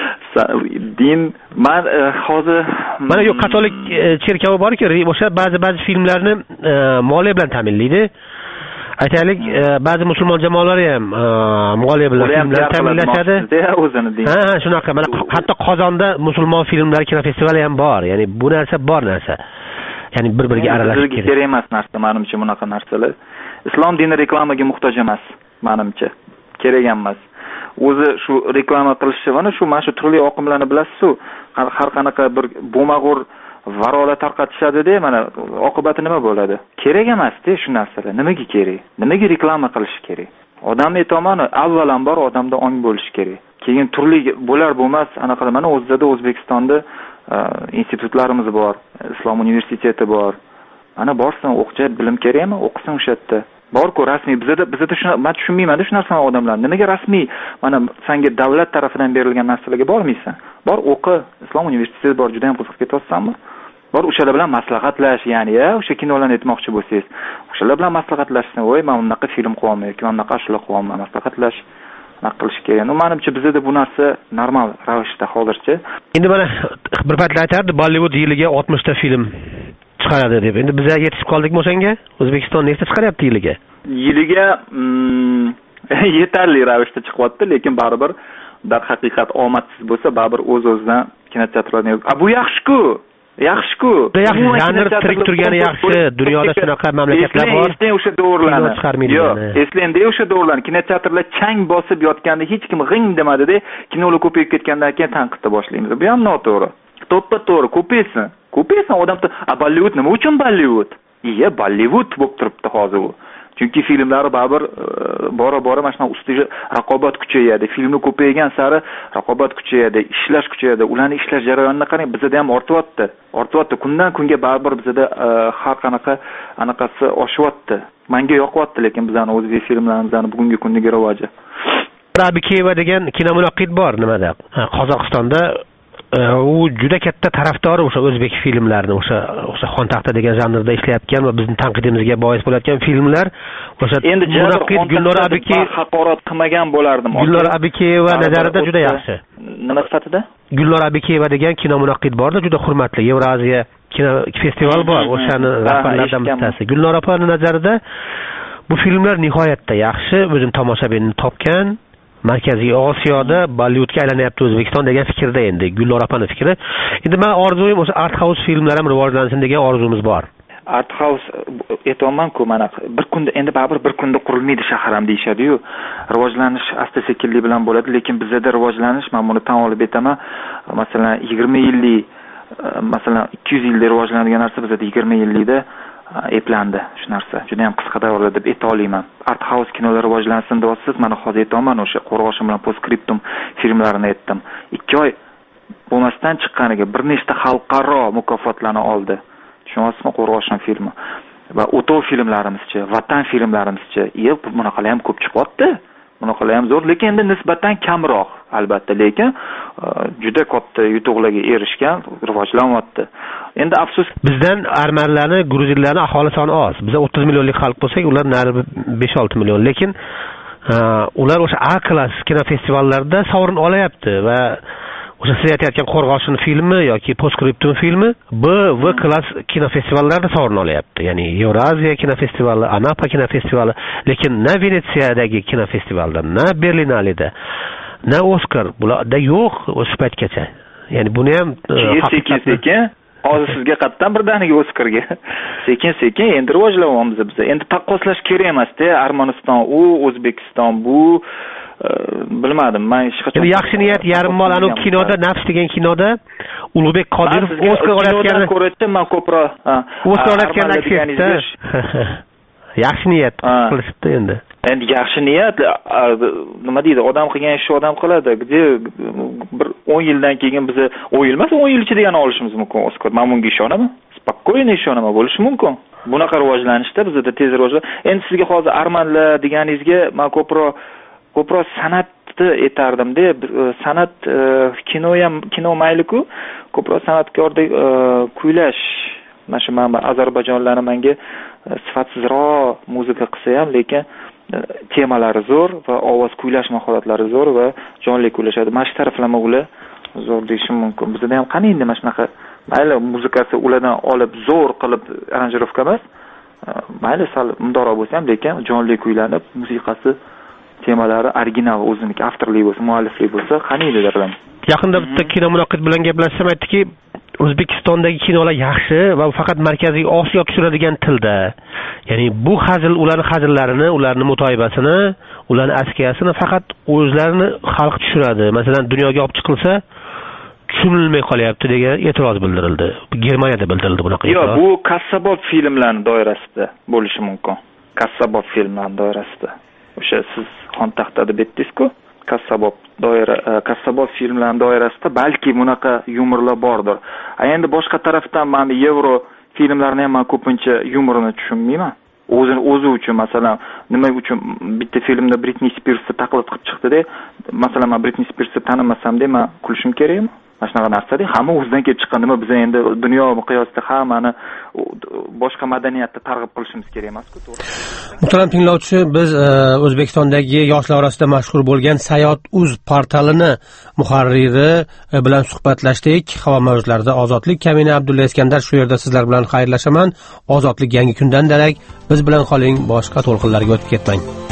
Din men hozir mana yo'q, katolik cherkovi borki, o'sha ba'zi filmlarni moliya bilan ta'minlaydi. Aytaylik, ba'zi musulmon jamoalari ham moliya bilan filmlar ta'minlashadi. Ha, shunaqa. Mana hatto Qozonda musulmon filmlar kinofestivali ham bor. Ya'ni bu narsa bor narsa. Ya'ni bir-biriga aralashib kerak emas narsa, menimcha bunaqa narsalar. Islom dini reklamaga muhtoj emas, menimcha. Kerak emas. O'zi shu reklama qilishi, mana shu turli oqimlarni bilasiz-ku, har qanaqa bir bo'mag'ur varola tarqatishadi-da, mana oqibati nima bo'ladi? Kerak emas-da shu narsalar. Nimaga kerak? Nimaga reklama qilish kerak? Odamning tomoni avvalambor odamda ong bo'lish kerak. Keyin turli bo'lar bo'lmas anaqa mana o'zida O'zbekistonda institutlarimiz bor, Islom universiteti bor. Mana borsin, o'qchi, bilim kerakmi? O'qisin o'sha yerda. Bor-ku rasmiy bizda shuni men tushunmayman-da shu narsani odamlar. Nimaga rasmiy mana senga davlat tarafidan berilgan narsalarga bormaysan? Bor o'qi, Islom universiteti bor, juda ham qiziqib ketyapsanmi? Bor o'shalar bilan maslahatlash, ya'ni o'sha kinolarni aytmoqchi bo'lsangiz, o'shalar bilan maslahatlashsin. Voy, men bunaqa film qilyapman yoki men bunaqa ashula qilyapman, maslahatlash qilish kerak. Menimcha bizda bu narsa normal ravishda hozircha. Endi mana bir paytlar aytardi, Bollywood yiliga 60 ta film chiqaradi deb. Endi biz yetishib qoldikmi o'shanga? O'zbekiston nechta chiqaryapti yiliga? Yiliga yetarli ravishda chiqyapti, lekin baribir darhaqiqat omadsiz bo'lsa, baribir o'z-o'zidan kinoteatrlarni bu yaxshi-ku. Yaxshi-ku. Janr tirik turgani yaxshi. Dunyoda shunaqa mamlakatlar bor. Eslang o'sha davrlarni. Yo'q, eslangda o'sha davrlarni. Kinoteatrlar chang bosib yotganda hech kim g'ing demadi-da, kinolar ko'payib ketgandan keyin tanqidni boshlaymiz. Bu ham noto'g'ri. To'ppa-to'g'ri ko'paysin. Ko'paysin odamda, Bollywood nima uchun Bollywood? Bollywood bo'lib turibdi hozir u. Chunki filmlari baribir bora-bora mana shunaqa ustiga raqobat kuchayadi. Filmni ko'paygan sari raqobat kuchayadi, ishlash kuchayadi. Ularni ishlash jarayonini qarang, bizda ham ortyapti. Kundan kunga baribir bizda har qanaqa anaqasi oshyapti. Menga yoqyapti, lekin bizning o'zbek filmlarimizning bugungi kundagi rivoji. Rabikeva degan kinomunaqqid bor nimada? Qozog'istonda u juda katta tarafdori o'sha o'zbek filmlarini, o'sha Xontaxta degan janrda ishlayotgan va bizning tanqidimizga bois bo'layotgan filmlar o'sha endi munaqqid Gulnora Abikeva haqorat qilmagan bo'lardim. Gulnora Abikeva nazarida juda yaxshi. Nima sifatida? Gulnora Abikeva degan kinomunaqqid borda, juda hurmatli. Yevroziya kino festival bor, o'shani rahbarlaridan bittasi. Gulnora opaning nazarida bu filmlar nihoyatda yaxshi, o'zim tomoshabinni topgan. Markaziy Osiyoda Bollywoodga aylanyapti O'zbekiston degan fikrda endi Gulnora opaning fikri. Endi men orzuim o'sha art house filmlar ham rivojlansin degan orzumuz bor. Art house aytolman-ku, mana bir kunda endi baribir bir kunda qurilmaydi shahar ham deyshadi-yu. Rivojlanish asta-sekinlik bilan bo'ladi, lekin bizda rivojlanish, men buni tan olib aytaman, masalan 20 yillik, masalan 200 yilda rivojlanadigan narsa bizda 20 yillikda eplandi shu narsa. Juda ham qisqa davrda deb ayta olaman. Art house kinolar rivojlansin deysiz, mana hozir aytaman, o'sha Qo'rg'oshin bilan Postscriptum filmlarini aytdim. 2 oy bo'lmasdan chiqqaniga bir nechta xalqaro mukofotlarni oldi. Tushunyapsizmi, Qo'rg'oshin filmi va O'tov filmlarimizchi, Vatan filmlarimizchi, bunaqalar ham ko'p chiqyapti. Bunaqalar ham zo'r, lekin endi nisbatan kamroq albatta, lekin juda katta yutuqlarga erishgan, rivojlanyapti. Endi afsus, bizdan armanlarni, gruzinlarni aholi soni oz. Biz 30 millionlik xalq bo'lsak, ular nari 5-6 million, lekin ular o'sha A klass kinofestivallarda sovrin olayapti va o'sha siz aytayotgan Qo'rg'oshin filmi yoki Postscriptum filmi B klass kinofestivallarda sovrin olyapti. Ya'ni Yevroziya kinofestivali, Anapa kinofestivali, lekin na Venetsiyadagi kinofestivalda, na Berlinalida, na Oskar bularda yo'q o'sha paytgacha. Ya'ni buni ham sekin hozir sizga qatdan birdaniga Oskarga sekin endi rivojlanyapmiz biz. Endi taqqoslash kerak emas-da, Armaniston u, O'zbekiston bu, bilmadim, men hech qachon. Yaxshi niyat yarim mol anu kinoda, Nafs degan kinoda Ulug'bek Qodirov Oskar olayotgani ko'rayotgan, men ko'proq Oskar olayotgani aksiyada yaxshi niyat qilishibdi endi. Endi yaxshi niyat, nima deydi, odam qilgan ishni odam qiladi. Где bir 10 yildan keyin biz 10 yil emas, 10 yil ichida yana olishimiz mumkin Oskar. Men bunga ishonaman. Spokойно ishonaman, bo'lishi mumkin. Bunaqa rivojlanishda bizda tez rivojlan. Endi sizga hozir armanlar deganingizga men ko'proq san'atni aytardim-da. San'at kino mayli-ku, ko'proq san'atkorda kuylash. Mana shu Ozarbayjonlarni menga sifatsizroq muzika qilsa ham, lekin temalari zo'r va ovoz kuylash maholatlari zo'r va jonli kuylashadi. Mana shu taraflama ular zo'r deyishim mumkin. Bizda ham qani endi mana shunaqa mayli muzikasi ulardan olib zo'r qilib aranjirovka emas, mayli sal mundoroq bo'lsa ham, lekin jonli kuylanib, musiqasi, temalari original, o'ziniki, avtorlik bo'lsa, mualliflik bo'lsa, qani edi derdim. Yaqinda bitta kinomunaqqid bilan gaplashsam aytdiki, O'zbekistondagi kinolar yaxshi va faqat Markaziy Osiyo tushiradigan tilda. Ya'ni bu hazil, ularning hazillarini, ularning mutoyibasini, ularning askiyasini faqat o'zlarini xalq tushiradi. Masalan, dunyoga olib chiqilsa, tushunilmay qolyapti degan e'tiroz bildirildi. Germaniyada bildirildi bunaqa. Yo'q, bu Kassabob filmlarining doirasida bo'lishi mumkin. Kassabob filmlarining doirasida. O'sha siz Xontaxta deb aytdingiz-ku. kassabob filmlar doirasida balki bunaqa yumorlar bordir. Endi boshqa tarafdan mana yevro filmlarni ham ko'pincha yumorini tushunmayman. O'zi uchun masalan nima uchun bitta filmda Britney Spearsni taqlid qilib chiqdi-da, masalan men Britney Spearsni tanimasam-da men kulishim kerakmi? Mana shunaqa narsa-da, hamma o'zidan kelib chiqqan nima biz endi dunyo miqyosida hammani boshqa madaniyatda targ'ib qilishimiz kerak emas-ku, to'g'ri? Muhtaram tinglovchi, biz O'zbekistondagi yoshlar orasida mashhur bo'lgan Sayot.uz portalini muharriri bilan suhbatlashdik. Havo mavjlarida Ozodlik Kamina Abdulla Iskandar shu yerda sizlar bilan xayrlashaman. Ozodlik yangi kundan darak biz bilan qoling, boshqa to'lqinlarga o'tib ketmang.